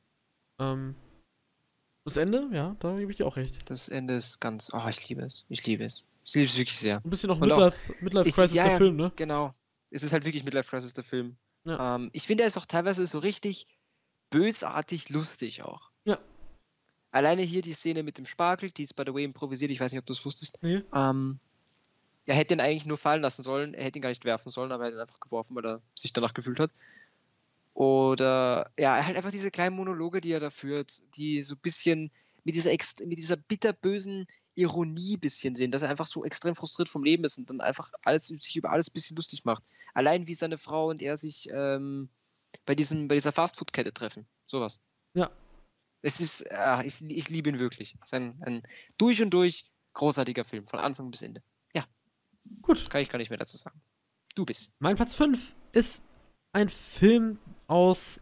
Das Ende, ja, da gebe ich dir auch recht. Das Ende ist ganz, ich liebe es. Ich liebe es wirklich sehr. Ein bisschen auch Midlife Crisis der Film, ne? Genau. Es ist halt wirklich Midlife Crisis der Film. Ja. Ich finde, er ist auch teilweise so richtig bösartig lustig auch. Ja. Alleine hier die Szene mit dem Spargel, die ist by the way improvisiert, ich weiß nicht, ob du es wusstest. Nee. Er hätte ihn eigentlich nur fallen lassen sollen, er hätte ihn gar nicht werfen sollen, aber er hat ihn einfach geworfen, weil er sich danach gefühlt hat. Oder, ja, halt einfach diese kleinen Monologe, die er da führt, die so ein bisschen mit dieser bitterbösen Ironie ein bisschen sehen, dass er einfach so extrem frustriert vom Leben ist und dann einfach sich über alles ein bisschen lustig macht. Allein wie seine Frau und er sich bei dieser Fastfood-Kette treffen. Sowas. Ja. Es ist, ich liebe ihn wirklich. Es ist ein durch und durch Großartiger Film, von Anfang bis Ende. Ja, Gut. kann ich gar nicht mehr dazu sagen. Du bist. Mein Platz 5 ist ein Film aus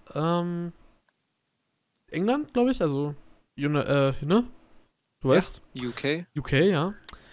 England, glaube ich. Also, ne? Du weißt. Ja, UK. UK, ja.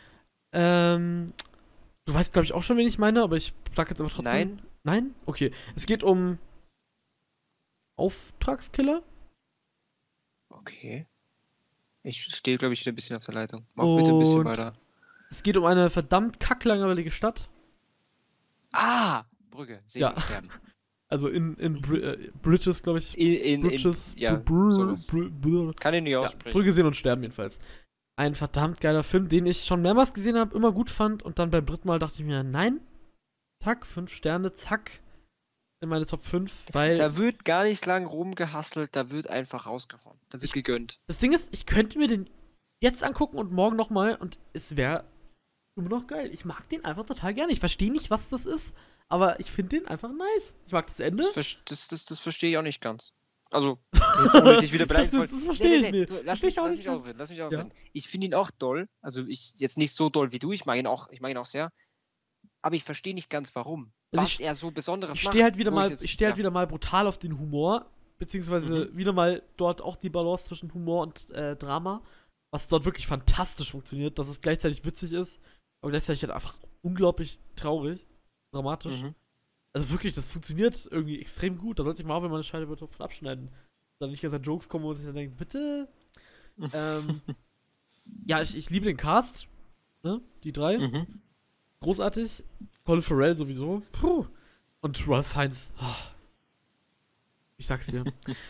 Du weißt, glaube ich, auch schon, wen ich meine, aber ich sag jetzt aber trotzdem. Nein. Nein? Okay. Es geht um Auftragskiller. Okay. Ich stehe, glaube ich, wieder ein bisschen auf der Leitung. Mach bitte ein bisschen Und weiter. es geht um eine verdammt kacklangweilige Stadt. Ah! Brügge. Sehen Ja. und sterben. Also in Bridges, glaube ich. Bridges. Ja, sowas. Kann ich nicht Ja, aussprechen. Brügge sehen und sterben jedenfalls. Ein verdammt geiler Film, den ich schon mehrmals gesehen habe, immer gut fand. Und dann beim dritten Mal dachte ich mir, nein. Zack, 5 Sterne, zack. In meine Top 5, weil Da wird gar nicht lang rumgehustelt, da wird einfach rausgehauen. Da wird gegönnt. das Ding ist, ich könnte mir den jetzt angucken und morgen nochmal und es wäre immer noch geil. Ich mag den einfach total gerne. Ich verstehe nicht, was das ist, aber ich finde den einfach nice. Ich mag das Ende. Das verstehe ich auch nicht ganz. Also, jetzt ohne dich wieder beleidigen Das verstehe ich nicht. Lass Verstehe ich auch mich nicht ganz. ausreden, lass mich ausreden. Ich finde ihn auch doll. Also, jetzt nicht so doll wie du, ich mag ihn auch sehr. Aber ich verstehe nicht ganz, warum. Also Was er so Besonderes Ich macht. stehe halt wieder wo mal, jetzt- ich stehe halt ja. wieder mal brutal auf den Humor, beziehungsweise wieder mal dort auch die Balance zwischen Humor und Drama, was dort wirklich fantastisch funktioniert, dass es gleichzeitig witzig ist, aber gleichzeitig halt einfach unglaublich traurig, dramatisch. Mhm. Also wirklich, das funktioniert irgendwie extrem gut. Da sollte ich mal auch, wenn man eine Scheibe davon abschneiden. Dann nicht ganze Jokes kommen, wo man sich dann denkt, bitte. Ja, ich liebe den Cast, ne? Die 3. Mhm. Großartig. Colin Farrell sowieso. Puh. Und Ralph Fiennes. Oh. Ich sag's dir.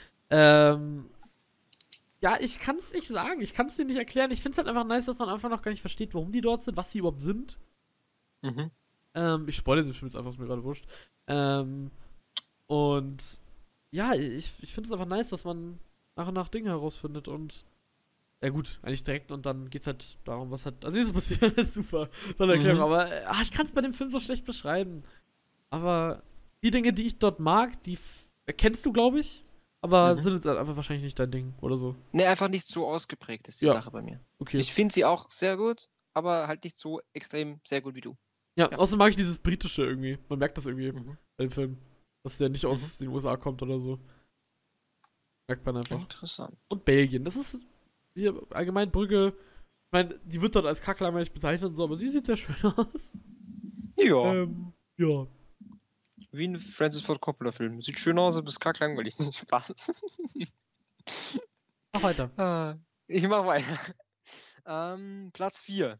Ja, ich kann's nicht sagen. Ich kann's dir nicht erklären. Ich find's halt einfach nice, dass man einfach noch gar nicht versteht, warum die dort sind, was sie überhaupt sind. Mhm. Ich spoilere den Film jetzt einfach, ist mir gerade wurscht. Und ja, ich finde es einfach nice, dass man nach und nach Dinge herausfindet und ja gut, eigentlich direkt und dann geht's halt darum, was halt als nächstes passiert. Ist super, tolle Erklärung, aber ich kann es bei dem Film so schlecht beschreiben. Aber die Dinge, die ich dort mag, die erkennst du, glaube ich, aber sind jetzt halt einfach wahrscheinlich nicht dein Ding oder so. Ne, einfach nicht so ausgeprägt ist die Ja. Sache bei mir. Okay. Ich finde sie auch sehr gut, aber halt nicht so extrem sehr gut wie du. Ja, Ja. außerdem mag ich dieses Britische irgendwie. Man merkt das irgendwie Mhm. bei dem Film. Dass der nicht aus den USA kommt oder so. Merkt man einfach. Interessant. Und Belgien. Das ist hier allgemein Brügge. Ich meine, die wird dort als kacklangweilig bezeichnet und so, aber sie sieht ja schön aus. Ja, Ja. wie ein Francis Ford Coppola-Film. Sieht schön aus, aber ist kacklangweilig. Spaß. Mach weiter. Ich mach weiter. Platz 4.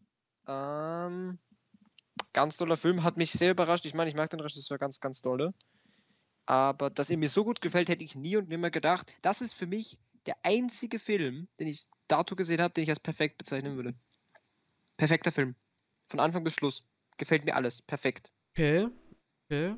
Ganz toller Film, hat mich sehr überrascht. Ich meine, ich mag den Regisseur ganz, ganz dolle. Aber dass er mir so gut gefällt, hätte ich nie und nimmer gedacht. Das ist für mich der einzige Film, den ich dato gesehen habe, den ich als perfekt bezeichnen würde. Perfekter Film. Von Anfang bis Schluss. Gefällt mir alles. Perfekt. Okay. Okay.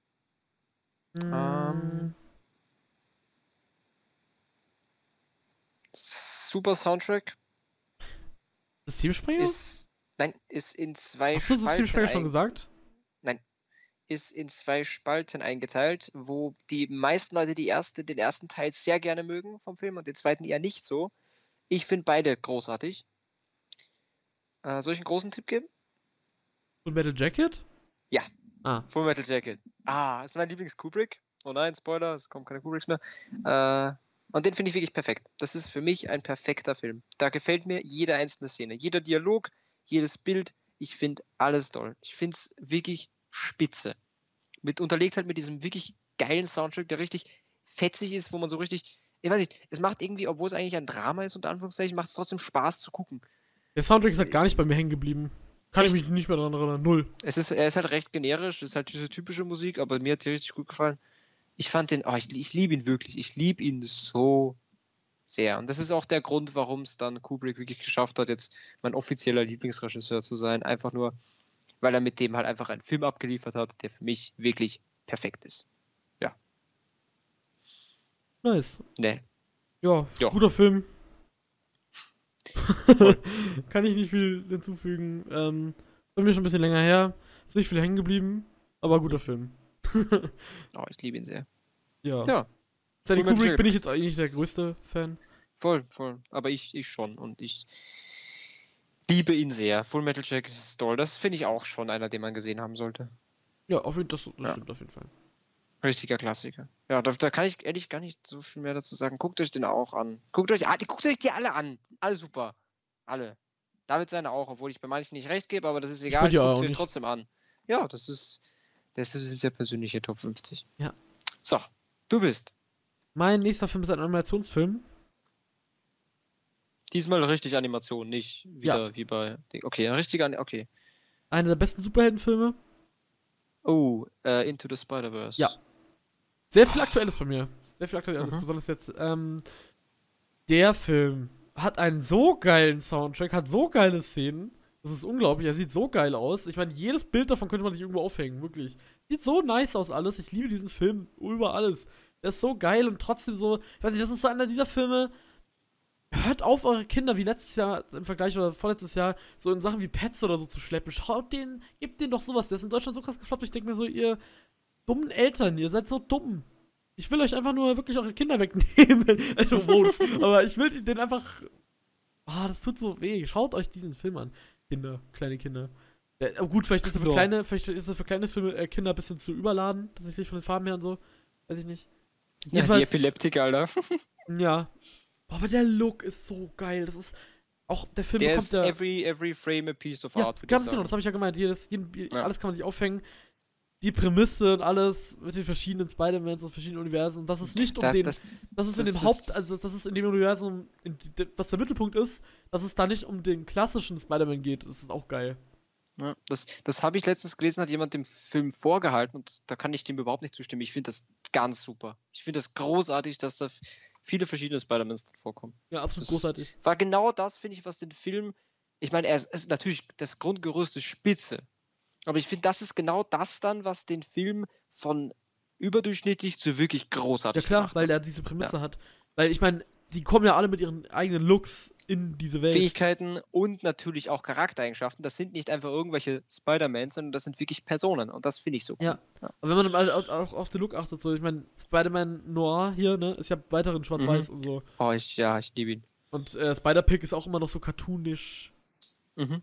Super Soundtrack. Systemsprenger? Ist in zwei Hast du Systemsprenger schon Spalten gesagt? ist in zwei Spalten eingeteilt, wo die meisten Leute den ersten Teil sehr gerne mögen vom Film und den zweiten eher nicht so. Ich finde beide großartig. Soll ich einen großen Tipp geben? Full Metal Jacket? Ja. Ah. Full Metal Jacket. Ist mein Lieblings-Kubrick. Oh nein, Spoiler, es kommen keine Kubricks mehr. Und den finde ich wirklich perfekt. Das ist für mich ein perfekter Film. Da gefällt mir jede einzelne Szene. Jeder Dialog, jedes Bild. Ich finde alles toll. Ich finde es wirklich spitze. Unterlegt halt mit diesem wirklich geilen Soundtrack, der richtig fetzig ist, wo man so richtig. Ich weiß nicht, es macht irgendwie, obwohl es eigentlich ein Drama ist, unter Anführungszeichen, macht es trotzdem Spaß zu gucken. Der Soundtrack ist halt gar nicht bei mir hängen geblieben. Kann Echt? ich mich nicht mehr daran erinnern. Null. Er ist halt recht generisch, ist halt diese typische Musik, aber mir hat die richtig gut gefallen. Ich fand den, ich liebe ihn wirklich. Ich liebe ihn so sehr. Und das ist auch der Grund, warum es dann Kubrick wirklich geschafft hat, jetzt mein offizieller Lieblingsregisseur zu sein. Einfach nur, weil er mit dem halt einfach einen Film abgeliefert hat, der für mich wirklich perfekt ist. Ja. Nice. Ne. Ja, Ja. guter Film. Kann ich nicht viel hinzufügen. Bei mir schon ein bisschen länger her. Ist nicht viel hängen geblieben, aber guter Film. Ich liebe ihn sehr. Ja. Ja. Stanley Full Metal Kubrick Jacket. bin ich jetzt eigentlich der größte Fan. Voll. Aber ich schon. Und liebe ihn sehr. Full Metal Jacket ist toll. Das finde ich auch schon einer, den man gesehen haben sollte. Ja, auf jeden, das Ja. stimmt auf jeden Fall. Richtiger Klassiker. Ja, da kann ich ehrlich gar nicht so viel mehr dazu sagen. Guckt euch den auch an. Guckt euch die alle an. Alle super. Alle. David seine auch, obwohl ich bei manchen nicht recht gebe, aber das ist bei egal. dir auch Guckt euch nicht. trotzdem an. Ja, das sind sehr persönliche Top 50. Ja. So, du bist. Mein nächster Film ist ein Animationsfilm. Diesmal richtig Animation, nicht wieder wie bei. Okay, ein richtiger. Okay. Einer der besten Superheldenfilme. Oh, Into the Spider-Verse. Ja. Sehr viel Aktuelles bei mir. Sehr viel Aktuelles, Mhm. besonders jetzt. Der Film hat einen so geilen Soundtrack, hat so geile Szenen. Das ist unglaublich, er sieht so geil aus. Ich meine, jedes Bild davon könnte man sich irgendwo aufhängen, wirklich. Sieht so nice aus alles. Ich liebe diesen Film über alles. Der ist so geil und trotzdem so. Ich weiß nicht, das ist so einer dieser Filme. Hört auf, eure Kinder wie letztes Jahr im Vergleich oder vorletztes Jahr so in Sachen wie Pets oder so zu schleppen. Schaut den, gebt denen doch sowas. Der ist in Deutschland so krass gefloppt. Ich denke mir so, ihr dummen Eltern, ihr seid so dumm. Ich will euch einfach nur wirklich eure Kinder wegnehmen. Also, wow. Aber ich will den einfach. Ah, das tut so weh. Schaut euch diesen Film an. Kinder, kleine Kinder. Ja, gut, vielleicht ist er für kleine Filme, Kinder ein bisschen zu überladen, tatsächlich von den Farben her und so. Weiß ich nicht. Ja, die Jedenfalls, Epileptiker, Alter. ja. Boah, aber der Look ist so geil. Das ist. Auch der Film Der bekommt ist ja. every frame a piece of Ja, art, würde ich ganz sagen. genau, das habe ich ja gemeint. Ja. Alles kann man sich aufhängen. Die Prämisse und alles mit den verschiedenen Spider-Mans aus verschiedenen Universen. Das ist nicht um den. Das ist in dem also das ist in dem Universum, was der Mittelpunkt ist, dass es da nicht um den klassischen Spider-Man geht. Das ist auch geil. Ja, das habe ich letztens gelesen, hat jemand dem Film vorgehalten und da kann ich dem überhaupt nicht zustimmen. Ich finde das ganz super. Ich finde das großartig, dass da viele verschiedene Spider-Mans drin vorkommen. Ja, absolut Das großartig. war genau das, finde ich, was den Film. Ich meine, er ist natürlich das Grundgerüst ist spitze. Aber ich finde, das ist genau das dann, was den Film von überdurchschnittlich zu wirklich Ja großartig klar, gemacht weil hat. er diese Prämisse hat. Weil ich meine, die kommen ja alle mit ihren eigenen Looks in diese Welt. Fähigkeiten und natürlich auch Charaktereigenschaften. Das sind nicht einfach irgendwelche Spider-Mans, sondern das sind wirklich Personen. Und das finde ich so cool. Ja. Aber wenn man auch auf den Look achtet, so, ich meine, Spider-Man Noir hier, ne, ist ja weiterhin schwarz-weiß und so. Oh, ich liebe ihn. Und Spider-Pig ist auch immer noch so cartoonisch. Mhm.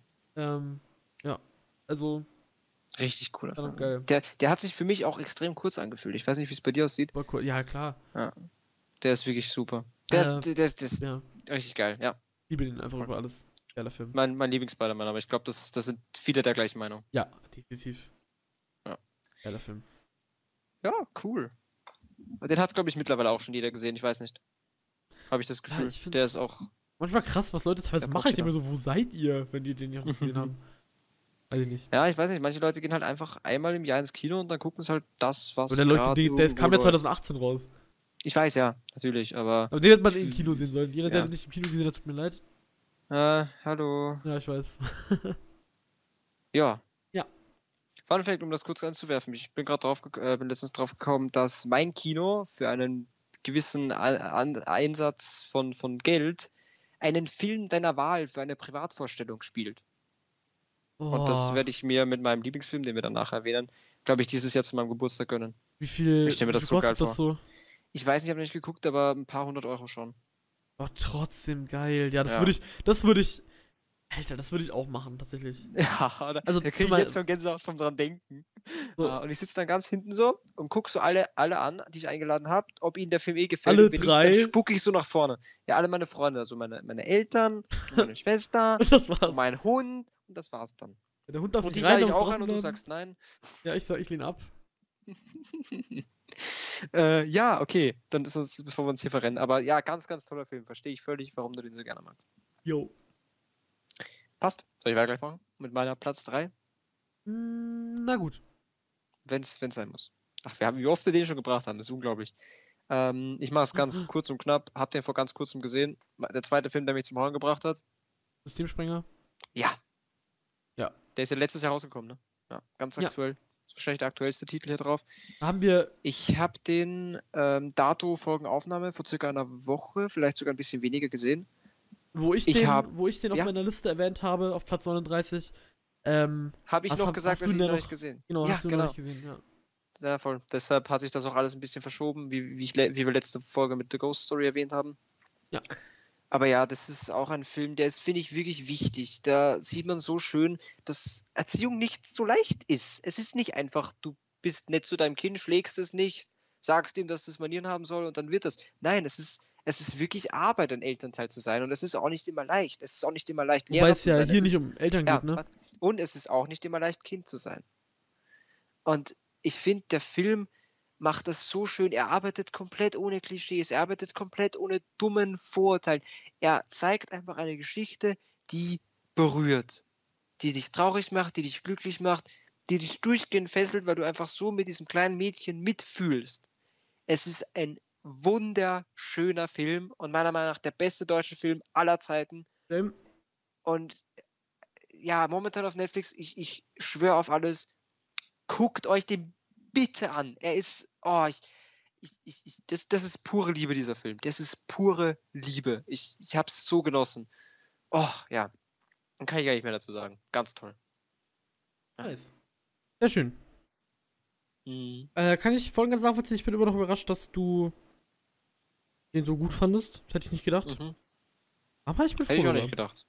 Ja, also, Richtig cooler verdammt Film. geil. Der hat sich für mich auch extrem kurz angefühlt. Ich weiß nicht, wie es bei dir aussieht. War cool. Ja, klar. Der ist wirklich super. Der ist Ja, richtig geil, ja. liebe den einfach über alles. Geiler Film. Mein Lieblings-Spider-Man, aber ich glaube, das sind viele der gleichen Meinung. Ja, definitiv. Ja. Geiler Film. Ja, cool. Den hat, glaube ich, mittlerweile auch schon jeder gesehen, ich weiß nicht. Habe ich das Gefühl. ich find's Der ist auch. Manchmal krass, was Leute teilweise Sehr machen. Ich denke popular. mir so, wo seid ihr, wenn die den noch nicht gesehen haben? Weiß ich nicht. Ja, ich weiß nicht, manche Leute gehen halt einfach einmal im Jahr ins Kino und dann gucken sie halt das, was. Und der, Leute, gerade der kam irgendwo ja läuft. 2018 raus. Ich weiß, ja, natürlich, aber. Aber den hätte man im Kino sehen sollen. Jeder, der Ja. den nicht im Kino gesehen hat, tut mir leid. Hallo. Ja, ich weiß. Ja. Ja. Fun Fact, um das kurz einzuwerfen. Ich bin gerade bin letztens drauf gekommen, dass mein Kino für einen gewissen Einsatz von Geld einen Film deiner Wahl für eine Privatvorstellung spielt. Und das werde ich mir mit meinem Lieblingsfilm, den wir danach erwähnen, glaube ich, dieses Jahr zu meinem Geburtstag gönnen. Wie viel, Ich stell mir wie das viel so geil kostet das so? Ich weiß nicht, ich habe nicht geguckt, aber ein paar 100 € schon. Aber trotzdem geil. Ja, Ja. das würde ich. Alter, das würde ich auch machen, tatsächlich. Ja, Also, da kriege ich zumal- jetzt schon Gänsehaut vom dran denken. So. Und ich sitze dann ganz hinten so und gucke so alle an, die ich eingeladen habe, ob ihnen der Film gefällt. Alle und wenn drei? nicht, dann spucke ich so nach vorne. Ja, alle meine Freunde, also meine Eltern, meine Schwester, Das war's. mein Hund und das war's dann. Der Hund darf Und nicht dich lade rein, ich der muss auch ein und du draußen sagst nein. bleiben. Ja, ich lehne ab. Ja, okay, dann ist uns, bevor wir uns hier verrennen. Aber ja, ganz, ganz toller Film. Verstehe ich völlig, warum du den so gerne magst. Jo. Passt. Soll ich weiter gleich machen? Mit meiner Platz 3? Na gut. Wenn's sein muss. Ach, wie oft wir den schon gebracht haben, das ist unglaublich. Ich mache es ganz kurz und knapp. Hab den vor ganz kurzem gesehen. Der zweite Film, der mich zum Heulen gebracht hat. Systemsprenger. Ja. Ja. Der ist ja letztes Jahr rausgekommen, ne? Ja, ganz Ja. aktuell. Ist wahrscheinlich der aktuellste Titel hier drauf. Da haben wir. Ich habe den Dato-Folgenaufnahme vor circa einer Woche, vielleicht sogar ein bisschen weniger gesehen. Wo ich Ich den, hab- wo ich den auf ja. meiner Liste erwähnt habe, auf Platz 39. Habe ich Was noch hab- gesagt, hast dass du ich denn ihn noch noch- nicht gesehen. Genau, ja, hast du genau. noch nicht gesehen, ja. Ja, voll. Deshalb hat sich das auch alles ein bisschen verschoben, wie wir letzte Folge mit The Ghost Story erwähnt haben. Ja. Aber ja, das ist auch ein Film, der ist, finde ich, wirklich wichtig. Da sieht man so schön, dass Erziehung nicht so leicht ist. Es ist nicht einfach, du bist nett zu deinem Kind, schlägst es nicht, sagst ihm, dass es Manieren haben soll und dann wird das. Nein, es ist wirklich Arbeit, ein Elternteil zu sein und es ist auch nicht immer leicht. Es ist auch nicht immer leicht, Wobei Lehrer es zu ja sein. hier Es nicht ist, um Eltern ja, geht, ne? und es ist auch nicht immer leicht, Kind zu sein. Und ich finde, der Film macht das so schön. Er arbeitet komplett ohne Klischees, er arbeitet komplett ohne dummen Vorurteilen. Er zeigt einfach eine Geschichte, die berührt, die dich traurig macht, die dich glücklich macht, die dich durchgehend fesselt, weil du einfach so mit diesem kleinen Mädchen mitfühlst. Es ist ein wunderschöner Film und meiner Meinung nach der beste deutsche Film aller Zeiten. Ähm, Und ja, momentan auf Netflix, ich schwöre auf alles, guckt euch den bitte an. Er ist, das ist pure Liebe, dieser Film. Das ist pure Liebe. Ich habe es so genossen. Oh, ja. Dann kann ich gar nicht mehr dazu sagen. Ganz toll. Ja. Nice. Sehr schön. Mhm. Kann ich voll und ganz nachvollziehen, ich bin immer noch überrascht, dass du den so gut fandest. Das hätte ich nicht gedacht. Mhm. Aber ich bin froh Hätte ich auch drüber. nicht gedacht.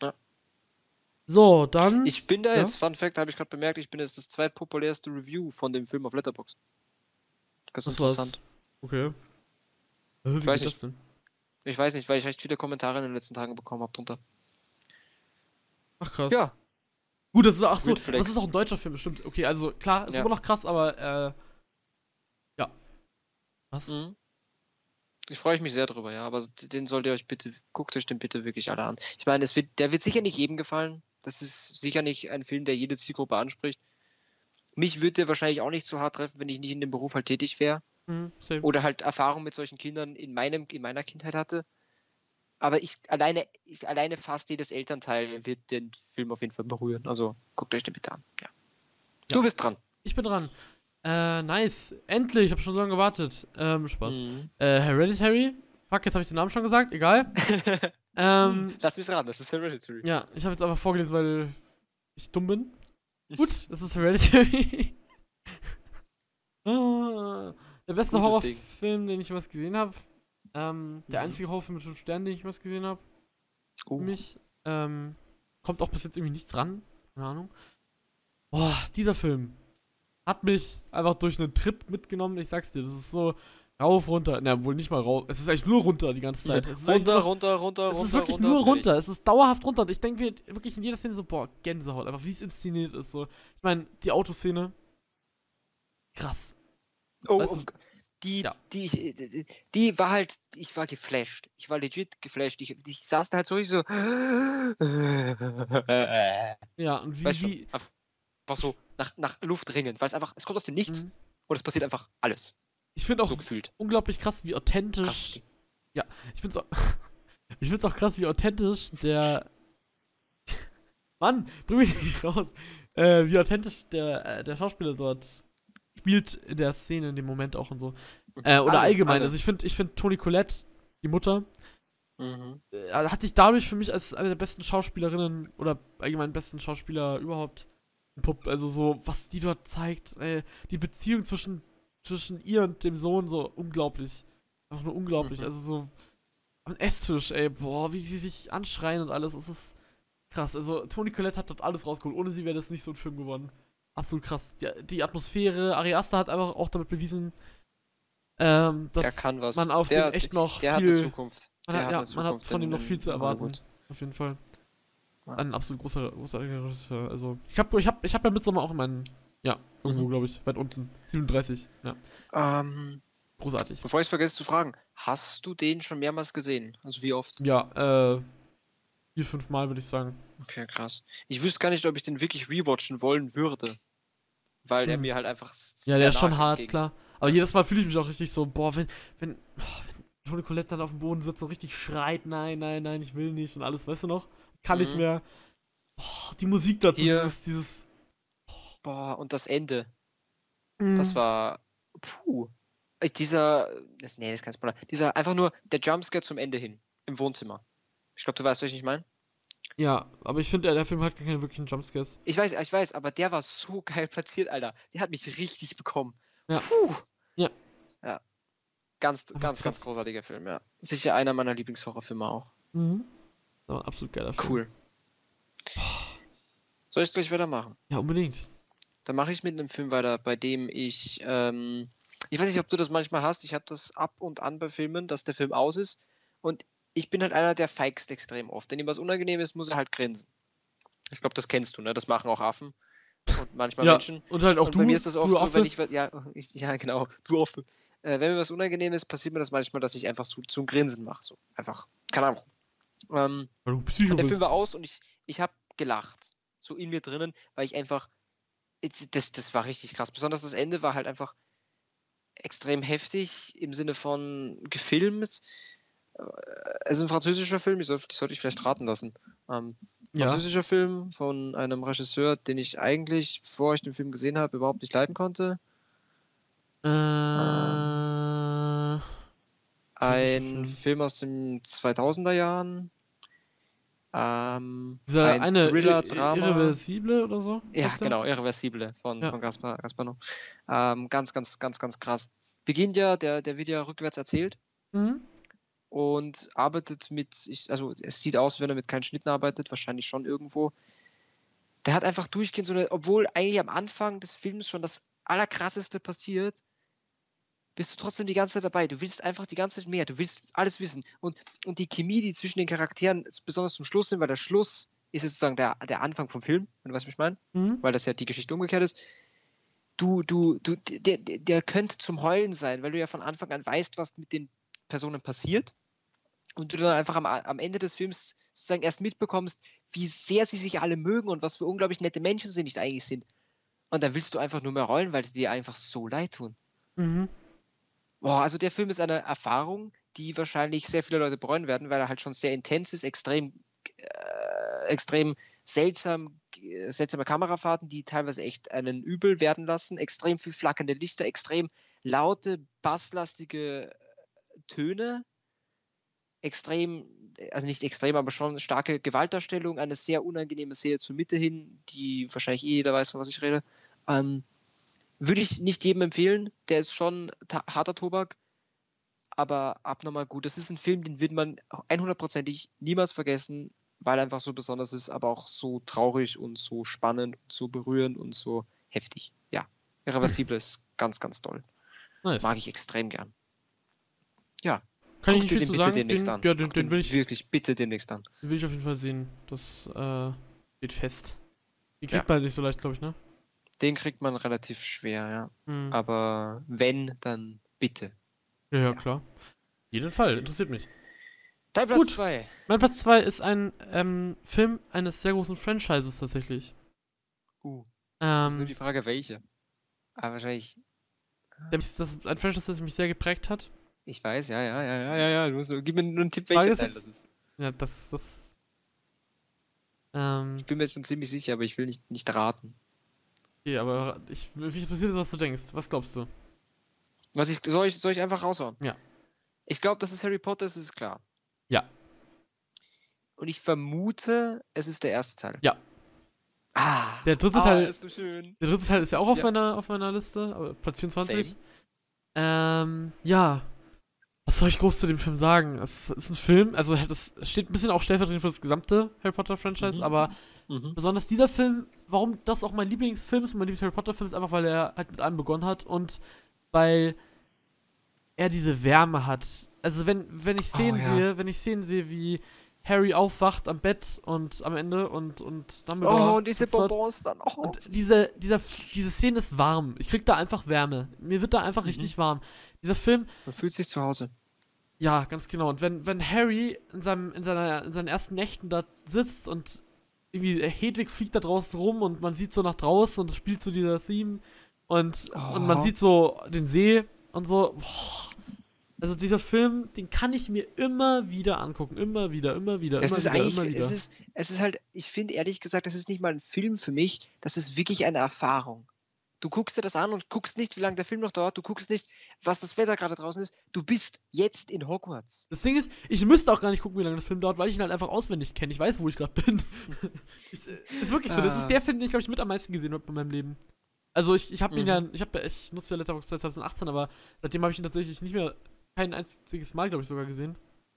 So, dann. Ich bin da Ja? jetzt, Fun Fact, habe ich gerade bemerkt, ich bin jetzt das zweitpopulärste Review von dem Film auf Letterboxd. Ganz Das war's. interessant. Okay. Wie weiß geht nicht. das denn? Ich weiß nicht, weil ich recht viele Kommentare in den letzten Tagen bekommen habe drunter. Ach krass. Ja. Gut, das ist, ach so, Weird das Flex. ist auch ein deutscher Film, bestimmt. Okay, also klar, ist Ja. immer noch krass, aber ja. Was? Mhm. Ich freue mich sehr drüber, ja, aber den solltet ihr euch bitte, guckt euch den bitte wirklich alle an. Ich meine, der wird sicher nicht jedem gefallen. Das ist sicher nicht ein Film, der jede Zielgruppe anspricht. Mich würde der wahrscheinlich auch nicht so hart treffen, wenn ich nicht in dem Beruf halt tätig wäre. Same. Oder halt Erfahrung mit solchen Kindern in meiner Kindheit hatte. Aber alleine fast jedes Elternteil wird den Film auf jeden Fall berühren. Also guckt euch den bitte an. Ja. Du bist dran. Ich bin dran. Nice. Endlich, ich habe schon so lange gewartet. Spaß. Mhm. Hereditary. Fuck, jetzt habe ich den Namen schon gesagt. Egal. Lass mich ran, das ist Hereditary. Ja, ich habe jetzt einfach vorgelesen, weil ich dumm bin. Gut, das ist Hereditary. Der beste Gutes Horrorfilm, den ich was gesehen habe. Der einzige Horrorfilm mit 5 Sternen, den ich was gesehen habe. Für mich. Kommt auch bis jetzt irgendwie nichts ran. Keine Ahnung. Boah, dieser Film hat mich einfach durch einen Trip mitgenommen. Ich sag's dir, das ist so rauf, runter. Na, wohl nicht mal rauf. Es ist eigentlich nur runter die ganze Zeit. Es ist runter. Es ist wirklich nur runter. Es ist dauerhaft runter. Und ich denke mir wirklich in jeder Szene so, boah, Gänsehaut. Einfach wie es inszeniert ist. So. Ich meine, die Autoszene. Krass. Oh, Weißt du, die war halt, ich war geflasht. Ich war legit geflasht. Ich saß da halt so, ja, und weißt du, einfach so nach Luft ringend, weil es kommt aus dem Nichts und es passiert einfach alles. Ich finde auch so gefühlt unglaublich krass, wie authentisch. Krass. Ja, ich find's auch krass, wie authentisch der. Mann, bring mich nicht raus. Wie authentisch der Schauspieler dort spielt in der Szene, in dem Moment auch und so. Oder allgemein. Also ich finde Toni Collette, die Mutter, hat sich dadurch für mich als eine der besten Schauspielerinnen oder allgemein besten Schauspieler überhaupt entpuppt. Also so, was die dort zeigt, die Beziehung zwischen ihr und dem Sohn, so unglaublich. Einfach nur unglaublich. Also so am Esstisch, ey, boah, wie sie sich anschreien und alles, es ist krass. Also Toni Collette hat dort alles rausgeholt. Ohne sie wäre das nicht so ein Film geworden. Absolut krass. Die Atmosphäre, Ari Aster hat einfach auch damit bewiesen, dass der kann was. man auf dem echt noch der viel... hat eine Zukunft. Man hat von ihm noch viel zu erwarten. Auf jeden Fall. Ja. Ein absolut großartiger Regisseur. Also, ich hab ja Midsommar auch in meinen... Ja, irgendwo, glaube ich. Weit unten. 37. Ja. Großartig. Bevor ich es vergesse zu fragen, hast du den schon mehrmals gesehen? Also wie oft? Ja, 4-5 Mal würde ich sagen. Okay, krass. Ich wüsste gar nicht, ob ich den wirklich rewatchen wollen würde. Weil er mir halt einfach ja, der ist schon hart, klar. Aber jedes Mal fühle ich mich auch richtig so, boah, wenn Toni Collette dann auf dem Boden sitzt und richtig schreit, nein, ich will nicht und alles, weißt du noch? Kann nicht mehr. Oh, die Musik dazu, dieses Boah, und das Ende. Das war. Puh. Das ist kein Spoiler. Einfach nur der Jumpscare zum Ende hin. Im Wohnzimmer. Ich glaube, du weißt, was ich meine. Ja, aber ich finde, der Film hat keine wirklichen Jumpscares. Ich weiß, aber der war so geil platziert, Alter. Der hat mich richtig bekommen. Ja. Puh. Ja. Ja. Ganz großartiger Film, ja. Sicher einer meiner Lieblingshorrorfilme auch. Mhm. Das war ein absolut geiler Film. Cool. Soll ich gleich weitermachen? Ja, unbedingt. Dann mache ich mit einem Film weiter, bei dem ich weiß nicht, ob du das manchmal hast, ich habe das ab und an bei Filmen, dass der Film aus ist und ich bin halt einer, der feigst extrem oft. Wenn ihm was unangenehm ist, muss er halt grinsen. Ich glaube, das kennst du, ne? Das machen auch Affen und manchmal Ja, Menschen. und halt auch Und bei mir ist das oft du so, Affe. wenn ich ja genau, du Affe. Wenn mir was unangenehm ist, passiert mir das manchmal, dass ich einfach so zum Grinsen mache. So einfach, keine Ahnung. Weil du Und Psycho der Film bist. war aus und ich habe gelacht. So in mir drinnen, weil ich einfach. Das war richtig krass. Besonders das Ende war halt einfach extrem heftig im Sinne von gefilmt. Es ist ein französischer Film, sollte ich vielleicht raten lassen. Ja. Französischer Film von einem Regisseur, den ich eigentlich, bevor ich den Film gesehen habe, überhaupt nicht leiden konnte. Ein Film. Film aus den 2000er Jahren. Dieser Ein eine Thriller-Drama. Irreversible oder so? Ja, heißt der? genau, Irreversible von Ja. Gaspar Noé. Ganz, ganz, ganz, ganz krass. Beginnt ja, der wird ja rückwärts erzählt Mhm. und arbeitet also es sieht aus, wenn er mit keinen Schnitten arbeitet, wahrscheinlich schon irgendwo. Der hat einfach durchgehend obwohl eigentlich am Anfang des Films schon das Allerkrasseste passiert, bist du trotzdem die ganze Zeit dabei. Du willst einfach die ganze Zeit mehr, du willst alles wissen. Und die Chemie, die zwischen den Charakteren, besonders zum Schluss sind, weil der Schluss ist jetzt sozusagen der Anfang vom Film, wenn du weißt, was ich meine, Mhm. weil das ja die Geschichte umgekehrt ist. Der könnte zum Heulen sein, weil du ja von Anfang an weißt, was mit den Personen passiert und du dann einfach am Ende des Films sozusagen erst mitbekommst, wie sehr sie sich alle mögen und was für unglaublich nette Menschen sie nicht eigentlich sind. Und dann willst du einfach nur mehr heulen, weil sie dir einfach so leid tun. Mhm. Boah, also der Film ist eine Erfahrung, die wahrscheinlich sehr viele Leute bereuen werden, weil er halt schon sehr intens ist, extrem seltsame Kamerafahrten, die teilweise echt einen übel werden lassen, extrem viel flackernde Lichter, extrem laute, basslastige Töne, also nicht extrem, aber schon starke Gewaltdarstellung, eine sehr unangenehme Szene zur Mitte hin, die wahrscheinlich jeder weiß, von was ich rede. Würde ich nicht jedem empfehlen, der ist schon harter Tobak, aber abnormal gut. Das ist ein Film, den wird man 100%ig niemals vergessen, weil er einfach so besonders ist, aber auch so traurig und so spannend und so berührend und so heftig. Ja, Irreversible ist ganz, ganz toll. Nice. Mag ich extrem gern. Ja. Kann ich Guck nicht dir viel den zu bitte sagen. demnächst an. Ja, Guck den will ich wirklich bitte demnächst an. auf jeden Fall sehen. Das steht fest. Die kriegt Ja. man nicht so leicht, glaube ich, ne? Den kriegt man relativ schwer, ja. Mhm. Aber wenn, dann bitte. Ja, klar. Jeden Fall, interessiert mich. Dein Platz Gut. 2. Mein Platz 2 ist ein Film eines sehr großen Franchises tatsächlich. Das ist nur die Frage, welche. Aber wahrscheinlich. Das ist ein Franchise, das mich sehr geprägt hat. Ich weiß, ja. Gib mir nur einen Tipp, Frage welcher ist Teil jetzt- das ist. Ja, das. Ich bin mir jetzt schon ziemlich sicher, aber ich will nicht raten. Okay, aber mich interessiert jetzt, was du denkst. Was glaubst du? Soll ich einfach raushauen? Ja. Ich glaube, dass es Harry Potter ist, ist klar. Ja. Und ich vermute, es ist der erste Teil. Ja. Ah, Der dritte Teil. ist so schön. Der dritte Teil ist ja auch Ja. auf meiner Liste, aber Platz 24. Same. Ja. Was soll ich groß zu dem Film sagen? Es ist ein Film, also es steht ein bisschen auch stellvertretend für das gesamte Harry Potter-Franchise, Mhm. aber Mhm. besonders dieser Film, warum das auch mein Lieblingsfilm ist, mein Lieblings-Harry Potter-Film ist einfach, weil er halt mit einem begonnen hat und weil er diese Wärme hat. Also wenn ich Szenen sehe, wie Harry aufwacht am Bett und am Ende und Dumbledore Oh, und diese sitzt dort. Bonbons dann. Oh. Und diese Szene ist warm. Ich krieg da einfach Wärme. Mir wird da einfach richtig warm. Dieser Film, Man fühlt sich zu Hause. ja, ganz genau. Und wenn Harry in seinen ersten Nächten da sitzt und irgendwie Hedwig fliegt da draußen rum und man sieht so nach draußen und es spielt so dieser Theme und man sieht so den See und so. Boah. Also dieser Film, den kann ich mir immer wieder angucken. Immer wieder. Es ist halt, ich finde ehrlich gesagt, das ist nicht mal ein Film für mich, das ist wirklich eine Erfahrung. Du guckst dir das an und guckst nicht, wie lange der Film noch dauert, du guckst nicht, was das Wetter gerade draußen ist, du bist jetzt in Hogwarts. Das Ding ist, ich müsste auch gar nicht gucken, wie lange der Film dauert, weil ich ihn halt einfach auswendig kenne. Ich weiß, wo ich gerade bin. Ist wirklich so. Das ist der Film, den ich, glaube ich, mit am meisten gesehen habe in meinem Leben. Also ich habe ihn ich nutze ja Letterboxd 2018, aber seitdem habe ich ihn tatsächlich nicht mehr kein einziges Mal, glaube ich, sogar gesehen.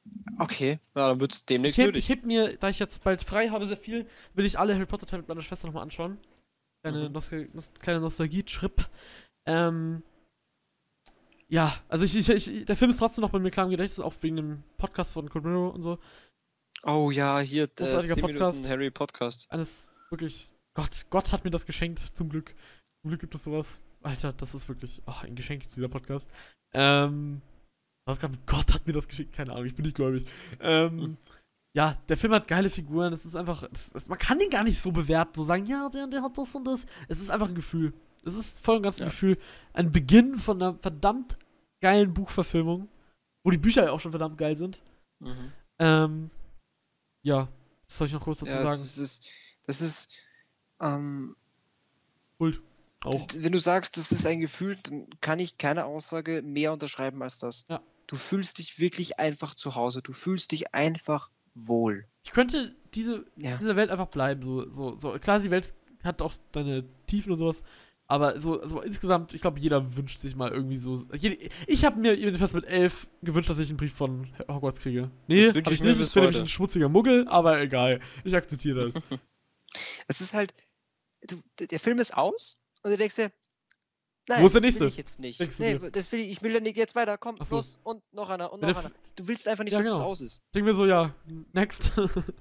Okay, ja, dann wird es Ich demnächst heb, nötig. ich heb mir, da ich jetzt bald frei habe, sehr viel, will ich alle Harry Potter-Teile mit meiner Schwester nochmal anschauen. Mhm. Kleine Nostalgie-Trip. Ähm, ja, also der Film ist trotzdem noch bei mir klar im Gedächtnis, auch wegen dem Podcast von Cold Mirror und so. Oh ja, hier Großartiger 10 Minuten Podcast. Harry Podcast. Eines wirklich, Gott hat mir das geschenkt, zum Glück. Zum Glück gibt es sowas. Alter, das ist wirklich ein Geschenk, dieser Podcast. Was gerade mit Gott hat mir das geschenkt? Keine Ahnung, ich bin nicht gläubig. Hm. Ja, der Film hat geile Figuren. Es ist einfach, man kann den gar nicht so bewerten, so sagen, ja, der hat das und das. Es ist einfach ein Gefühl. Es ist voll und ganz ein Ja. Gefühl. Ein Beginn von einer verdammt geilen Buchverfilmung, wo die Bücher ja auch schon verdammt geil sind. Mhm. Ja, was soll ich noch kurz dazu Ja, sagen? das ist, ähm, Kult. Auch. wenn du sagst, das ist ein Gefühl, dann kann ich keine Aussage mehr unterschreiben als das. Ja. Du fühlst dich wirklich einfach zu Hause. Du fühlst dich einfach wohl. Ich könnte diese Ja. dieser Welt einfach bleiben. So. Klar, die Welt hat auch deine Tiefen und sowas. Aber so insgesamt, ich glaube, jeder wünscht sich mal irgendwie so. Ich habe mir jedenfalls mit 11 gewünscht, dass ich einen Brief von Hogwarts kriege. Nee, Das hab wünsch ich ich mir nicht. bis Ich bin nämlich heute. ein schmutziger Muggel, aber egal. Ich akzeptiere das. Es ist halt, der Film ist aus und du denkst dir, Wo ist der das nächste? will ich jetzt nicht. Denkst du Nee, dir? das will ich will ja nicht jetzt weiter, komm, Ach so. los und noch einer und Ja, noch der einer. Du willst einfach nicht, Ja, dass es genau. aus ist. Ich denke mir so, ja, next.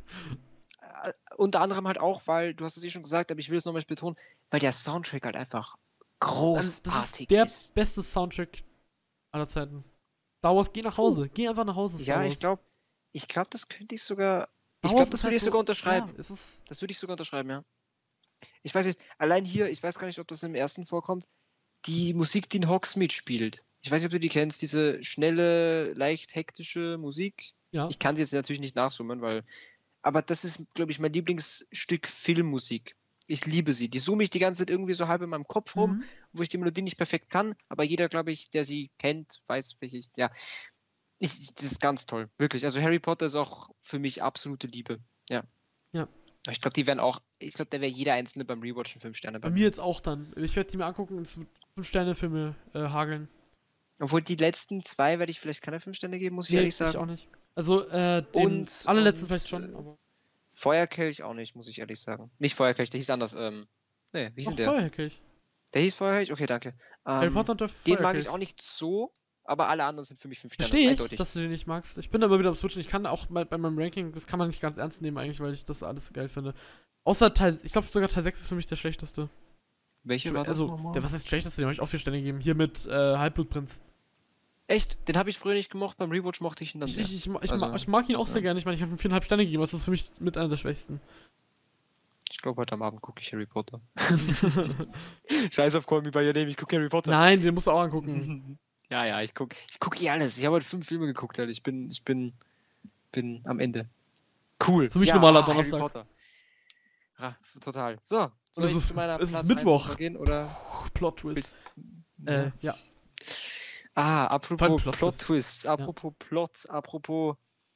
Unter anderem halt auch, weil, du hast es eh schon gesagt, aber ich will es nochmal betonen, weil der Soundtrack halt einfach Das großartig ist der ist. beste Soundtrack aller Zeiten. Star Wars, geh nach Hause. Geh einfach nach Hause, Star Ja, Wars. ich glaube, das könnte ich sogar, ich Star Wars glaube, ist das halt würde ich so- sogar unterschreiben. Ja, es ist Das würde ich sogar unterschreiben, ja. Ich weiß nicht, allein hier, ich weiß gar nicht, ob das im ersten vorkommt, die Musik, die in Hogsmeade spielt. Ich weiß nicht, ob du die kennst, diese schnelle, leicht hektische Musik. ja. Ich kann sie jetzt natürlich nicht nachsummen, aber das ist, glaube ich, mein Lieblingsstück Filmmusik. Ich liebe sie. Die summe ich die ganze Zeit irgendwie so halb in meinem Kopf rum, Mhm. wo ich die Melodie nicht perfekt kann, aber jeder, glaube ich, der sie kennt, weiß, welche ich. Ja. Das ist ganz toll. Wirklich. Also Harry Potter ist auch für mich absolute Liebe. Ja. Ja. Aber ich glaube, da wäre jeder Einzelne beim Rewatchen 5 Sterne Bei mir jetzt auch dann. Ich werde die mir angucken und es wird 5-Sterne-Filme hageln. Obwohl die letzten 2 werde ich vielleicht keine 5 Sterne geben, muss ich ehrlich sagen. Ich auch nicht. Also, den Und- allerletzten und, vielleicht schon, aber. Feuerkelch auch nicht, muss ich ehrlich sagen. Nicht Feuerkelch, der hieß anders. Nee, wie hieß denn Ach, der? Feuerkelch. Der hieß Feuerkelch? Okay, danke. Harry Potter und der Den mag Feuerkelch. ich auch nicht so, aber alle anderen sind für mich 5 Sterne. Verstehe ich, Eindeutig. dass du den nicht magst. Ich bin da immer wieder am Switchen. Ich kann auch bei meinem Ranking, das kann man nicht ganz ernst nehmen eigentlich, weil ich das alles geil finde. Außer ich glaube sogar Teil 6 ist für mich der schlechteste. Welche war das Also, nochmal? was heißt schlechteste? Dem habe ich auch 4 Sterne gegeben. Hier mit Halbblutprinz. Echt? Den habe ich früher nicht gemocht, beim Rewatch mochte ich ihn dann sehr. Ich mag ihn auch sehr gerne. Ich meine, ich habe ihm 4,5 Sterne gegeben. Das ist für mich mit einer der schwächsten. Ich glaube, heute am Abend gucke ich Harry Potter. Scheiß auf Call Me By Your Name, ich gucke Harry Potter. Nein, den musst du auch angucken. Ja, ich guck eh alles. Ich habe heute 5 Filme geguckt, Alter. Ich bin am Ende. Cool. Für mich normaler Harry Donnerstag. Potter. Total. So, soll Es ich ist- zu meiner es ist Platz Mittwoch. 1 übergehen, oder Plot Twist. willst Ja. apropos Vor allem Plot Plot Twists, apropos Plot, apropos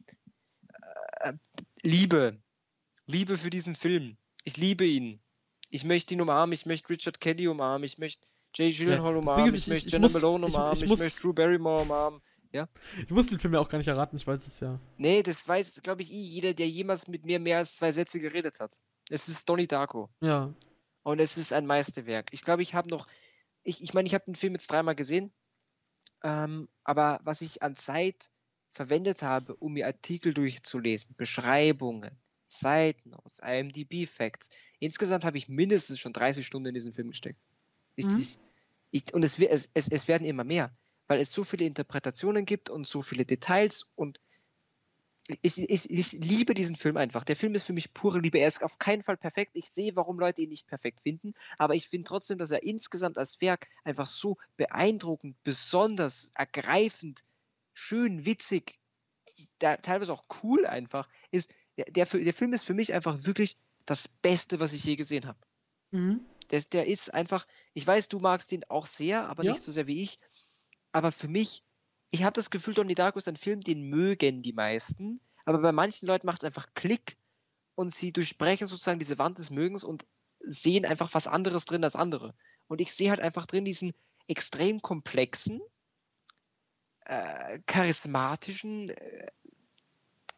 Liebe. Liebe für diesen Film. Ich liebe ihn. Ich möchte ihn umarmen, ich möchte Richard Kelly umarmen, ich möchte Jay Gyllenhaal das Ding umarmen, ist, ich möchte ich Jenna muss- Malone ich- umarmen, ich ich muss- möchte Drew Barrymore umarmen. Ich muss den Film ja auch gar nicht erraten, ich weiß es ja. Nee, das weiß, glaube ich, jeder, der jemals mit mir mehr als 2 Sätze geredet hat. Es ist Donnie Darko. Ja. Und es ist ein Meisterwerk. Ich glaube, ich habe noch. Ich meine, ich habe den Film jetzt 3-mal gesehen. Aber was ich an Zeit verwendet habe, um mir Artikel durchzulesen, Beschreibungen, Side-Notes, IMDb-Facts. Insgesamt habe ich mindestens schon 30 Stunden in diesen Film gesteckt. Und es werden immer mehr, weil es so viele Interpretationen gibt und so viele Details und ich liebe diesen Film einfach. Der Film ist für mich pure Liebe. Er ist auf keinen Fall perfekt. Ich sehe, warum Leute ihn nicht perfekt finden, aber ich finde trotzdem, dass er insgesamt als Werk einfach so beeindruckend, besonders, ergreifend, schön, witzig, teilweise auch cool einfach ist. Der Film ist für mich einfach wirklich das Beste, was ich je gesehen habe. Mhm. Der ist einfach, ich weiß, du magst ihn auch sehr, aber Ja. nicht so sehr wie ich. Aber für mich, ich habe das Gefühl, Donnie Darko ist ein Film, den mögen die meisten, aber bei manchen Leuten macht es einfach Klick und sie durchbrechen sozusagen diese Wand des Mögens und sehen einfach was anderes drin als andere. Und ich sehe halt einfach drin diesen extrem komplexen, charismatischen,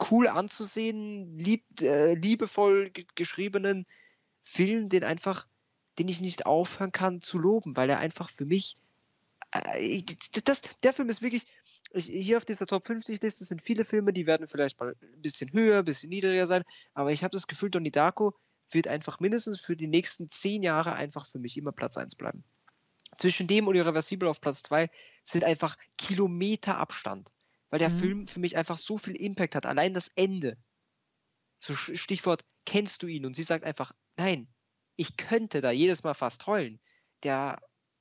cool anzusehen, liebevoll geschriebenen Film, den ich nicht aufhören kann zu loben, weil er einfach für mich, der Film ist wirklich, hier auf dieser Top 50 Liste sind viele Filme, die werden vielleicht mal ein bisschen höher, ein bisschen niedriger sein, aber ich habe das Gefühl, Donnie Darko wird einfach mindestens für die nächsten 10 Jahre einfach für mich immer Platz 1 bleiben. Zwischen dem und Irreversible auf Platz 2 sind einfach Kilometer Abstand, weil der Film für mich einfach so viel Impact hat. Allein das Ende. So Stichwort, kennst du ihn? Und sie sagt einfach, nein, ich könnte da jedes Mal fast heulen. Er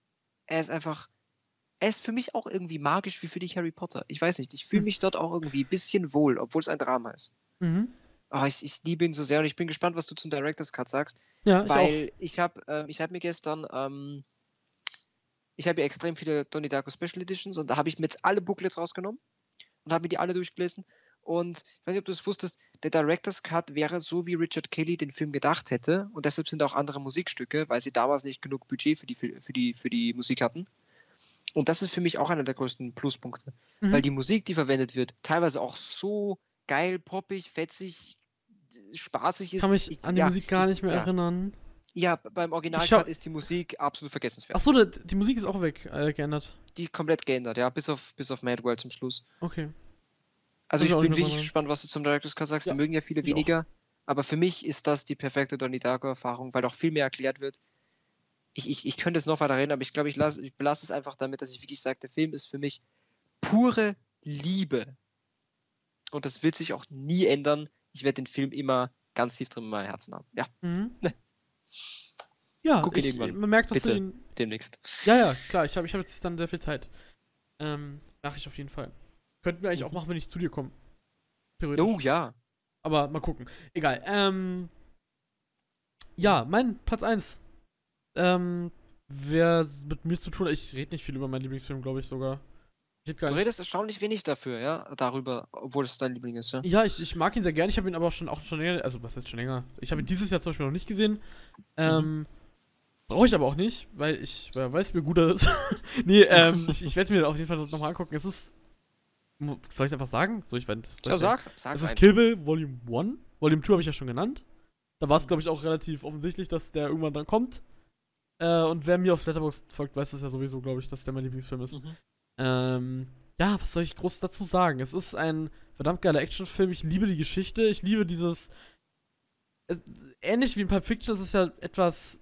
ist für mich auch irgendwie magisch wie für dich Harry Potter. Ich weiß nicht, ich fühle mich dort auch irgendwie ein bisschen wohl, obwohl es ein Drama ist. Aber ich liebe ihn so sehr und ich bin gespannt, was du zum Director's Cut sagst. Ja, weil ich hab mir gestern, ich habe ja extrem viele Donnie Darko Special Editions und da habe ich mir jetzt alle Booklets rausgenommen und habe mir die alle durchgelesen. Und ich weiß nicht, ob du es wusstest, der Director's Cut wäre so, wie Richard Kelly den Film gedacht hätte. Und deshalb sind auch andere Musikstücke, weil sie damals nicht genug Budget für die Musik hatten. Und das ist für mich auch einer der größten Pluspunkte. Weil die Musik, die verwendet wird, teilweise auch so geil, poppig, fetzig, spaßig ist. Ich kann mich an die Musik gar nicht mehr erinnern. Ja, beim Original-Cut ist die Musik absolut vergessenswert. Achso, die Musik ist auch geändert. Die ist komplett geändert, ja, bis auf Mad World zum Schluss. Okay. Also ich bin wirklich gespannt, was du zum Director's Cut sagst. Ja, die mögen ja viele weniger. Aber für mich ist das die perfekte Donnie Darko-Erfahrung, weil auch viel mehr erklärt wird. Ich könnte es noch weiter reden, aber ich glaube, ich belasse es einfach damit, dass ich wirklich sage, der Film ist für mich pure Liebe. Und das wird sich auch nie ändern. Ich werde den Film immer ganz tief drin in meinem Herzen haben. Ja. Ja, guck ihn irgendwann. Man merkt, dass bitte, du ihn... demnächst. Ja, klar, ich hab jetzt dann sehr viel Zeit. Mach ich auf jeden Fall. Könnten wir eigentlich auch machen, wenn ich zu dir komme. Theoretisch. Oh, ja. Aber mal gucken. Egal. Ja, mein Platz 1. Wer mit mir zu tun hat, ich rede nicht viel über meinen Lieblingsfilm, glaube ich sogar. Du redest erstaunlich wenig darüber, obwohl es dein Liebling ist, ja? Ja, ich mag ihn sehr gerne. Ich habe ihn aber auch schon länger, also was heißt schon länger? Ich habe ihn dieses Jahr zum Beispiel noch nicht gesehen. Brauche ich aber auch nicht, weil ich weiß, wie gut er ist. Nee, ich werde es mir auf jeden Fall nochmal angucken. Es ist, soll ich einfach sagen? Sag's es ist Kill Bill Volume 1. Volume 2 habe ich ja schon genannt. Da war es, glaube ich, auch relativ offensichtlich, dass der irgendwann dann kommt. Und wer mir auf Letterboxd folgt, weiß das ja sowieso, glaube ich, dass der mein Lieblingsfilm ist. Ja, was soll ich groß dazu sagen? Es ist ein verdammt geiler Actionfilm. Ich liebe die Geschichte. Ich liebe dieses... ähnlich wie in Pulp Fiction, es ist ja etwas...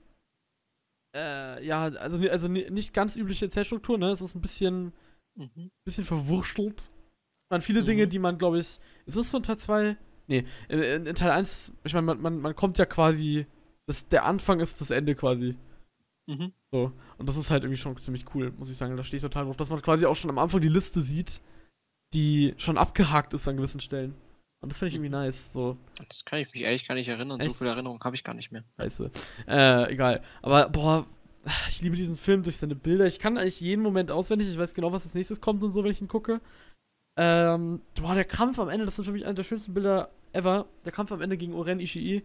also nicht ganz übliche Erzählstruktur, ne? Es ist ein bisschen verwurstelt. Man viele Dinge, die man, glaube ich... Ist es von Teil 2? Nee, in Teil 1, ich meine, man kommt ja quasi... Der Anfang ist das Ende quasi. So. Und das ist halt irgendwie schon ziemlich cool, muss ich sagen. Da stehe ich total drauf, dass man quasi auch schon am Anfang die Liste sieht, die schon abgehakt ist an gewissen Stellen. Und das finde ich irgendwie nice. So. Das kann ich mich ehrlich gar nicht erinnern. Echt? So viele Erinnerungen habe ich gar nicht mehr. Scheiße. Egal. Aber, boah, ich liebe diesen Film durch seine Bilder. Ich kann eigentlich jeden Moment auswendig. Ich weiß genau, was als nächstes kommt und so, wenn ich ihn gucke. Der Kampf am Ende, das sind für mich eine der schönsten Bilder ever. Der Kampf am Ende gegen Oren Ishii.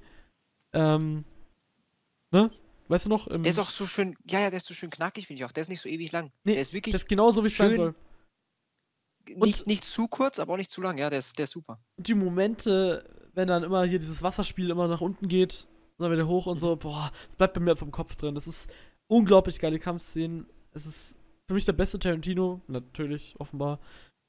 Ne? Weißt du noch? Der ist auch so schön, der ist so schön knackig, finde ich auch. Der ist nicht so ewig lang. Nee, der ist wirklich das ist genau so, wie es sein soll. Nicht zu kurz, aber auch nicht zu lang. Ja, der ist super. Und die Momente, wenn dann immer hier dieses Wasserspiel immer nach unten geht und dann wieder hoch und so, boah, das bleibt bei mir vom Kopf drin. Das ist unglaublich geile Kampfszenen. Es ist für mich der beste Tarantino, natürlich, offenbar.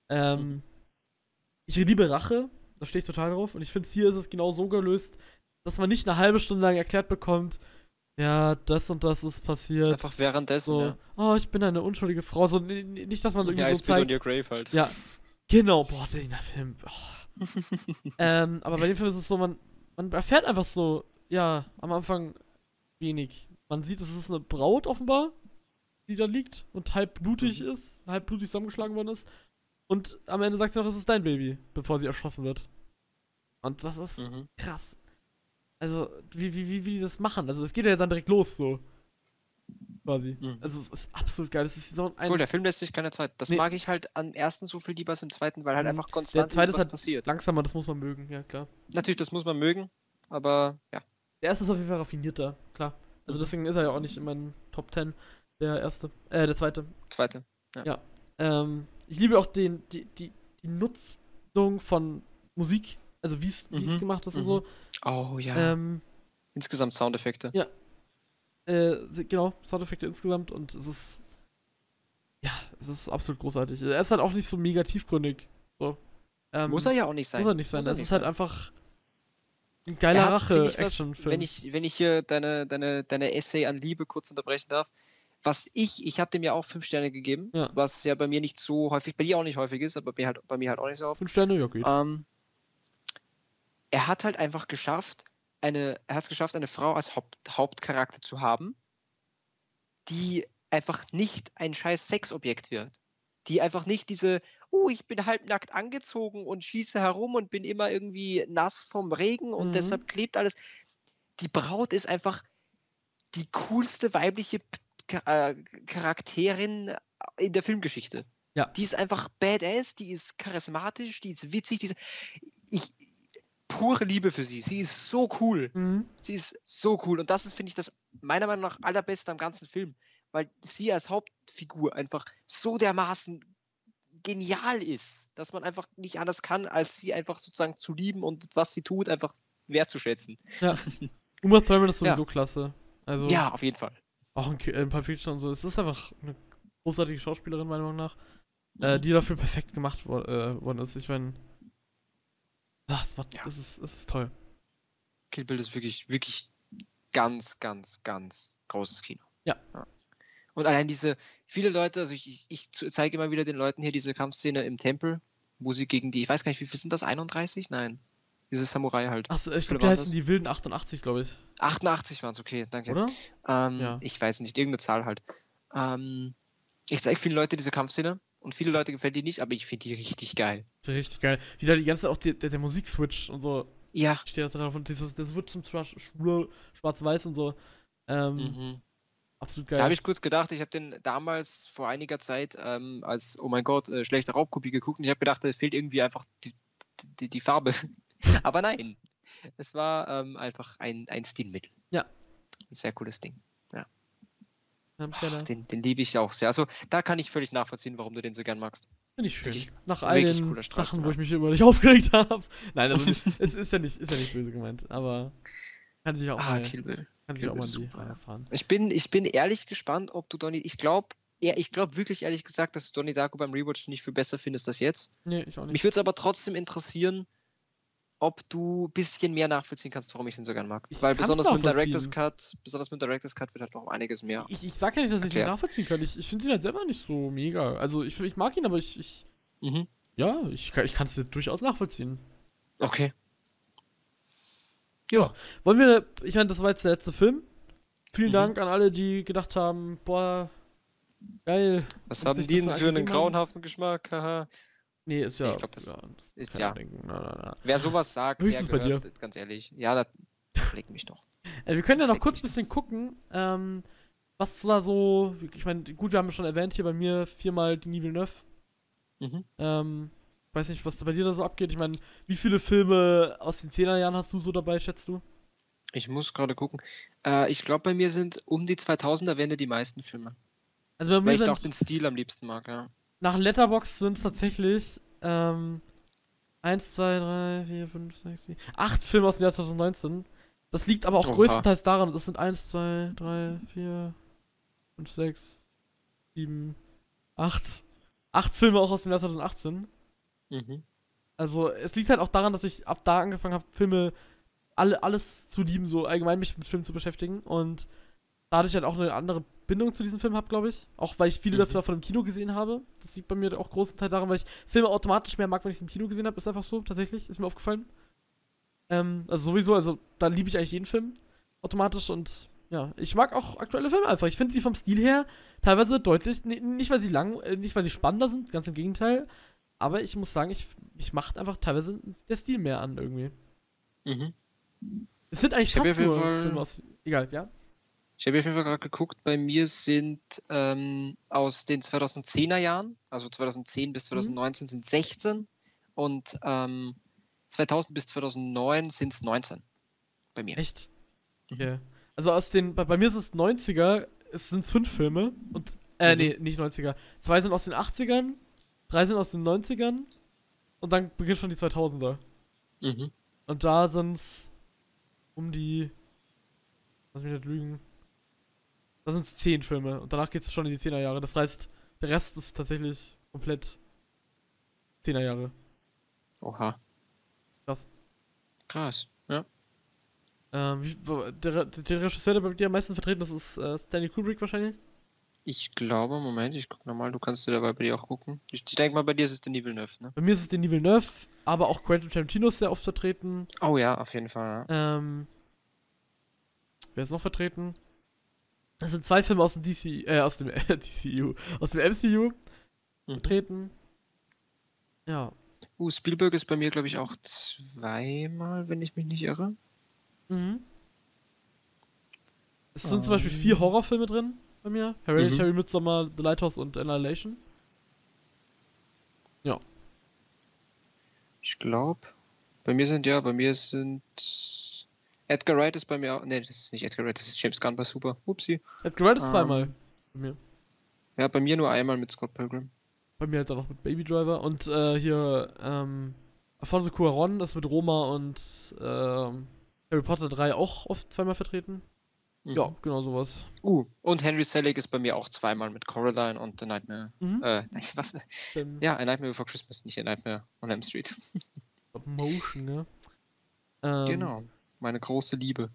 Ich liebe Rache, da stehe ich total drauf. Und ich finde, hier ist es genau so gelöst, dass man nicht eine halbe Stunde lang erklärt bekommt, ja, das und das ist passiert. Einfach währenddessen, so, ja. Oh, ich bin eine unschuldige Frau. So, nicht, dass man irgendwie so zeigt. On Your Grave halt. Ja, genau. Boah, der Film. Oh. Aber bei dem Film ist es so, man erfährt einfach so, ja, am Anfang wenig. Man sieht, es ist eine Braut offenbar, die da liegt und halb blutig zusammengeschlagen worden ist. Und am Ende sagt sie noch, es ist dein Baby, bevor sie erschossen wird. Und das ist krass. Also, wie die das machen. Also, es geht ja dann direkt los, so. Quasi. Also, es ist absolut geil. Das ist so der Film lässt sich keine Zeit. Das mag ich halt am ersten so viel lieber als im zweiten, weil halt einfach konstant der zweite ist halt passiert. Langsamer, das muss man mögen, ja, klar. Natürlich, das muss man mögen, aber ja. Der erste ist auf jeden Fall raffinierter, klar. Also, deswegen ist er ja auch nicht in meinen Top 10. Der zweite. Ja. Ich liebe auch die Nutzung von Musik Also wie es gemacht ist und so. Oh ja. Ähm, Insgesamt Soundeffekte. ja, genau, Soundeffekte insgesamt und es ist absolut großartig. Er ist halt auch nicht so mega tiefgründig. So. Muss er ja auch nicht sein. Muss er nicht sein. Muss er Das nicht ist halt sein. einfach ein Er geiler hat, finde ich, Rache-Action-Film. wenn ich hier deine Essay an Liebe kurz unterbrechen darf, ich habe dem ja auch 5 Sterne gegeben, Ja. was ja bei mir nicht so häufig, bei dir auch nicht häufig ist, aber bei mir halt auch nicht so oft. 5 Sterne, ja, geht. Er hat halt einfach geschafft, eine Frau als Hauptcharakter zu haben, die einfach nicht ein scheiß Sexobjekt wird. Die einfach nicht diese, ich bin halbnackt angezogen und schieße herum und bin immer irgendwie nass vom Regen und deshalb klebt alles. Die Braut ist einfach die coolste weibliche Charakterin in der Filmgeschichte. Ja. Die ist einfach badass, die ist charismatisch, die ist witzig, pure Liebe für sie. Sie ist so cool. Sie ist so cool. Und das ist, finde ich, das meiner Meinung nach allerbeste am ganzen Film. Weil sie als Hauptfigur einfach so dermaßen genial ist, dass man einfach nicht anders kann, als sie einfach sozusagen zu lieben und was sie tut, einfach wertzuschätzen. Ja. Uma Thurman ist sowieso klasse. Also, ja, auf jeden Fall. Auch in Pulp Fiction und so. Es ist einfach eine großartige Schauspielerin, meiner Meinung nach. Die dafür perfekt gemacht worden ist. Ich meine, es ist toll. Kill Bill ist wirklich, wirklich ganz, ganz, ganz großes Kino. Ja. Und allein viele Leute, also ich zeige immer wieder den Leuten hier diese Kampfszene im Tempel, wo sie gegen ich weiß gar nicht, wie viel sind das? 31? Nein. Diese Samurai halt. Achso, ich glaube, die heißen die wilden 88, glaube ich. 88 waren es, okay, danke. Oder? Ja. Ich weiß nicht, irgendeine Zahl halt. Ich zeige vielen Leuten diese Kampfszene und viele Leute gefällt die nicht, aber ich finde die richtig geil. Das ist richtig geil. Wie da die ganze auch der Musik-Switch und so. Ja. Steht da drauf und der Switch zum Schwarz-Weiß und so. Absolut geil. Da habe ich kurz gedacht, ich habe den damals vor einiger Zeit als, oh mein Gott, schlechte Raubkopie geguckt und ich habe gedacht, da fehlt irgendwie einfach die Farbe. Aber nein, es war einfach ein Stilmittel. Ja. Ein sehr cooles Ding. Ja. Den liebe ich auch sehr. Also da kann ich völlig nachvollziehen, warum du den so gern magst. Finde ich schön. Wirklich, nach all den Streifen, Sachen, wo ich mich über dich aufgeregt habe. Nein, also es ist ja nicht böse gemeint, aber kann sich auch mal Kill Bill. Kann sich auch mal die erfahren. Ich bin ehrlich gespannt, ob du Donnie. Ich glaube wirklich ehrlich gesagt, dass du Donnie Darko beim Rewatch nicht viel besser findest als jetzt. Nee, ich auch nicht. Mich würde es aber trotzdem interessieren, ob du ein bisschen mehr nachvollziehen kannst, warum ich den so gern mag. Weil besonders mit dem Director's Cut wird halt noch einiges mehr. Ich sag ja nicht, dass ich ihn nachvollziehen kann. Ich finde ihn halt selber nicht so mega. Also ich mag ihn, aber ich kann es durchaus nachvollziehen. Okay. Ja. Ich meine, das war jetzt der letzte Film. Vielen Dank an alle, die gedacht haben, boah, geil. Was haben die denn für einen grauenhaften Geschmack? Haha. Nee, ist ja. Ich glaube, das ist ja. Na. Wer sowas sagt, der bei dir. Ganz ehrlich. Ja, das legt mich doch. Wir können ja noch kurz ein bisschen gucken, was da so. Ich meine, gut, wir haben schon erwähnt, hier bei mir 4-mal die Villeneuve. Weiß nicht, was bei dir da so abgeht. Ich meine, wie viele Filme aus den 10er Jahren hast du so dabei, schätzt du? Ich muss gerade gucken. Ich glaube, bei mir sind um die 2000er werden die meisten Filme. Also bei mir weil ich auch den Stil am liebsten mag, ja. Nach Letterboxd sind es tatsächlich 1, 2, 3, 4, 5, 6, 7, 8 Filme aus dem Jahr 2019. Das liegt aber auch größtenteils daran, das sind 1, 2, 3, 4, 5, 6, 7, 8. 8 Filme auch aus dem Jahr 2018. Also es liegt halt auch daran, dass ich ab da angefangen habe, alles zu lieben, so allgemein mich mit Filmen zu beschäftigen und dadurch halt auch eine andere Bindung zu diesem Film habe, glaube ich. Auch weil ich viele davon im Kino gesehen habe. Das liegt bei mir auch großenteils daran, weil ich Filme automatisch mehr mag, wenn ich sie im Kino gesehen habe. Ist einfach so, tatsächlich. Ist mir aufgefallen. Also sowieso, also da liebe ich eigentlich jeden Film automatisch und ja, ich mag auch aktuelle Filme einfach. Ich finde sie vom Stil her teilweise deutlich, nicht weil sie spannender sind, ganz im Gegenteil. Aber ich muss sagen, ich macht einfach teilweise der Stil mehr an irgendwie. Es sind eigentlich fast nur Filme aus. Egal, ja? Ich habe auf jeden Fall gerade geguckt, bei mir sind aus den 2010er Jahren, also 2010 bis 2019 sind 16 und 2000 bis 2009 sind es 19 bei mir. Echt? Okay. Also bei mir ist es 90er, es sind 5 Filme und, nee, nicht 90er. 2 sind aus den 80ern, 3 sind aus den 90ern und dann beginnt schon die 2000er. Mhm. Und da sind es um die, lass mich nicht lügen, da sind es 10 Filme. Und danach geht es schon in die 10er Jahre. Das heißt, der Rest ist tatsächlich komplett 10er Jahre. Oha. Krass. Krass. Ja. Der Regisseur, der bei dir am meisten vertreten ist, ist Stanley Kubrick wahrscheinlich. Ich glaube, Moment, ich guck nochmal, du kannst dir dabei bei dir auch gucken. Ich denke mal, bei dir ist es Denis Villeneuve, ne? Bei mir ist es Denis Villeneuve, aber auch Quentin Tarantino ist sehr oft vertreten. Oh ja, auf jeden Fall, ja. Wer ist noch vertreten? Es sind 2 Filme aus dem aus dem DCU, aus dem MCU Mhm. vertreten. Ja. Spielberg ist bei mir, glaube ich, auch 2-mal, wenn ich mich nicht irre. Mhm. Es sind zum Beispiel 4 Horrorfilme drin bei mir. Hereditary, Midsommar, The Lighthouse und Annihilation. Ja. Ich glaube, bei mir sind Edgar Wright ist bei mir auch. Ne, das ist nicht Edgar Wright, das ist James Gunn bei Super. Upsi. Edgar Wright ist 2-mal bei mir. Ja, bei mir nur einmal mit Scott Pilgrim. Bei mir halt dann noch mit Baby Driver. Und hier, Alfonso Cuarón ist mit Roma und Harry Potter 3 auch oft 2-mal vertreten. Mhm. Ja, genau sowas. Und Henry Selick ist bei mir auch 2-mal mit Coraline und The Nightmare. Was? Ja, A Nightmare Before Christmas, nicht A Nightmare on Elm Street. Motion, ne? Genau, meine große Liebe.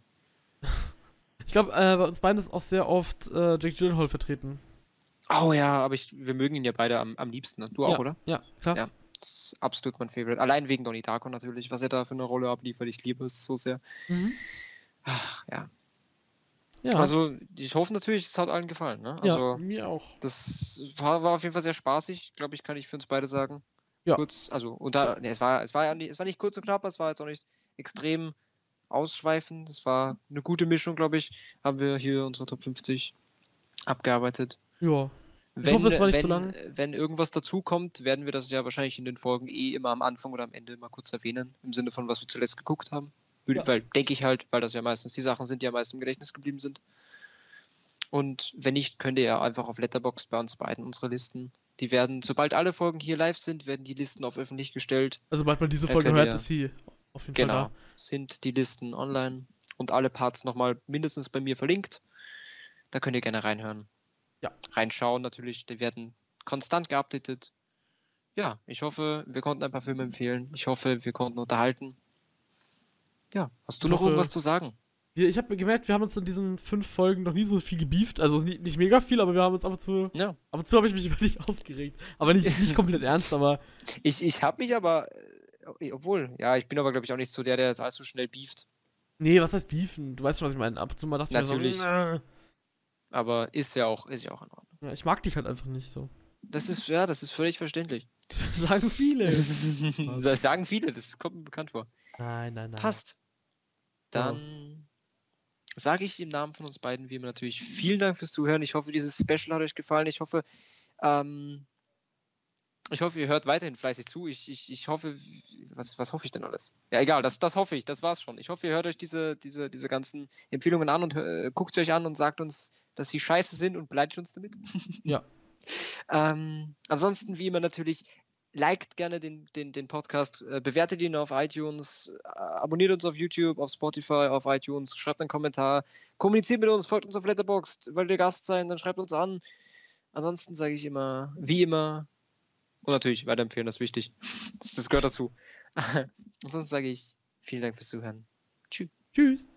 Ich glaube, bei uns beiden ist auch sehr oft Jake Gyllenhaal vertreten. Oh ja, aber wir mögen ihn ja beide am liebsten. Ne? Du auch, oder? Ja, klar. Ja, das ist absolut mein Favorite. Allein wegen Donnie Darko natürlich, was er da für eine Rolle abliefert. Ich liebe es so sehr. Ach, ja. Ja. Also, ich hoffe natürlich, es hat allen gefallen. Ne? Also, ja, mir auch. das war auf jeden Fall sehr spaßig, glaube ich, kann ich für uns beide sagen. Ja. Kurz, also, es war nicht kurz und knapp, es war jetzt auch nicht extrem ausschweifend. Es war eine gute Mischung, glaube ich. Haben wir hier unsere Top 50 abgearbeitet. Ja. Ich hoffe, es war nicht so lang. Wenn irgendwas dazukommt, werden wir das ja wahrscheinlich in den Folgen immer am Anfang oder am Ende mal kurz erwähnen, im Sinne von, was wir zuletzt geguckt haben. Weil, denke ich halt, weil das ja meistens die Sachen sind, die am meisten im Gedächtnis geblieben sind. Und wenn nicht, könnt ihr ja einfach auf Letterboxd bei uns beiden unsere Listen. Die werden, sobald alle Folgen hier live sind, werden die Listen auf öffentlich gestellt. Also, sobald man diese Folge hört, ist sie auf jeden Fall da. Genau, sind die Listen online und alle Parts nochmal mindestens bei mir verlinkt. Da könnt ihr gerne reinhören. Ja. Reinschauen natürlich, die werden konstant geupdatet. Ja, ich hoffe, wir konnten ein paar Filme empfehlen. Ich hoffe, wir konnten unterhalten. Ja, hast du noch irgendwas zu sagen? Ich habe gemerkt, wir haben uns in diesen 5 Folgen noch nie so viel gebieft. Also nicht mega viel, aber wir haben uns ab und zu. Ja. Ab und zu habe ich mich über dich aufgeregt. Aber nicht komplett ernst, aber. Ich habe mich aber. Obwohl, ja, ich bin aber, glaube ich, auch nicht so der jetzt allzu schnell beeft. Nee, was heißt beefen? Du weißt schon, was ich meine. Ab und zu mal dachte natürlich. Ich mir so, aber ist ja auch in Ordnung. Ja, ich mag dich halt einfach nicht so. Das ist völlig verständlich. Sagen viele. Das sagen viele, das kommt mir bekannt vor. Nein. Passt. Dann sage ich im Namen von uns beiden wie immer natürlich vielen Dank fürs Zuhören. Ich hoffe, dieses Special hat euch gefallen. Ich hoffe, ihr hört weiterhin fleißig zu. Ich hoffe, was hoffe ich denn alles? Ja, egal, das hoffe ich, das war's schon. Ich hoffe, ihr hört euch diese ganzen Empfehlungen an und guckt sie euch an und sagt uns, dass sie scheiße sind und beleidigt uns damit. Ja. Ansonsten, wie immer natürlich, liked gerne den Podcast, bewertet ihn auf iTunes, abonniert uns auf YouTube, auf Spotify, auf iTunes, schreibt einen Kommentar, kommuniziert mit uns, folgt uns auf Letterboxd, wollt ihr Gast sein, dann schreibt uns an. Ansonsten sage ich immer, wie immer, und natürlich weiterempfehlen, das ist wichtig. Das gehört dazu. Ansonsten sage ich vielen Dank fürs Zuhören. Tschüss.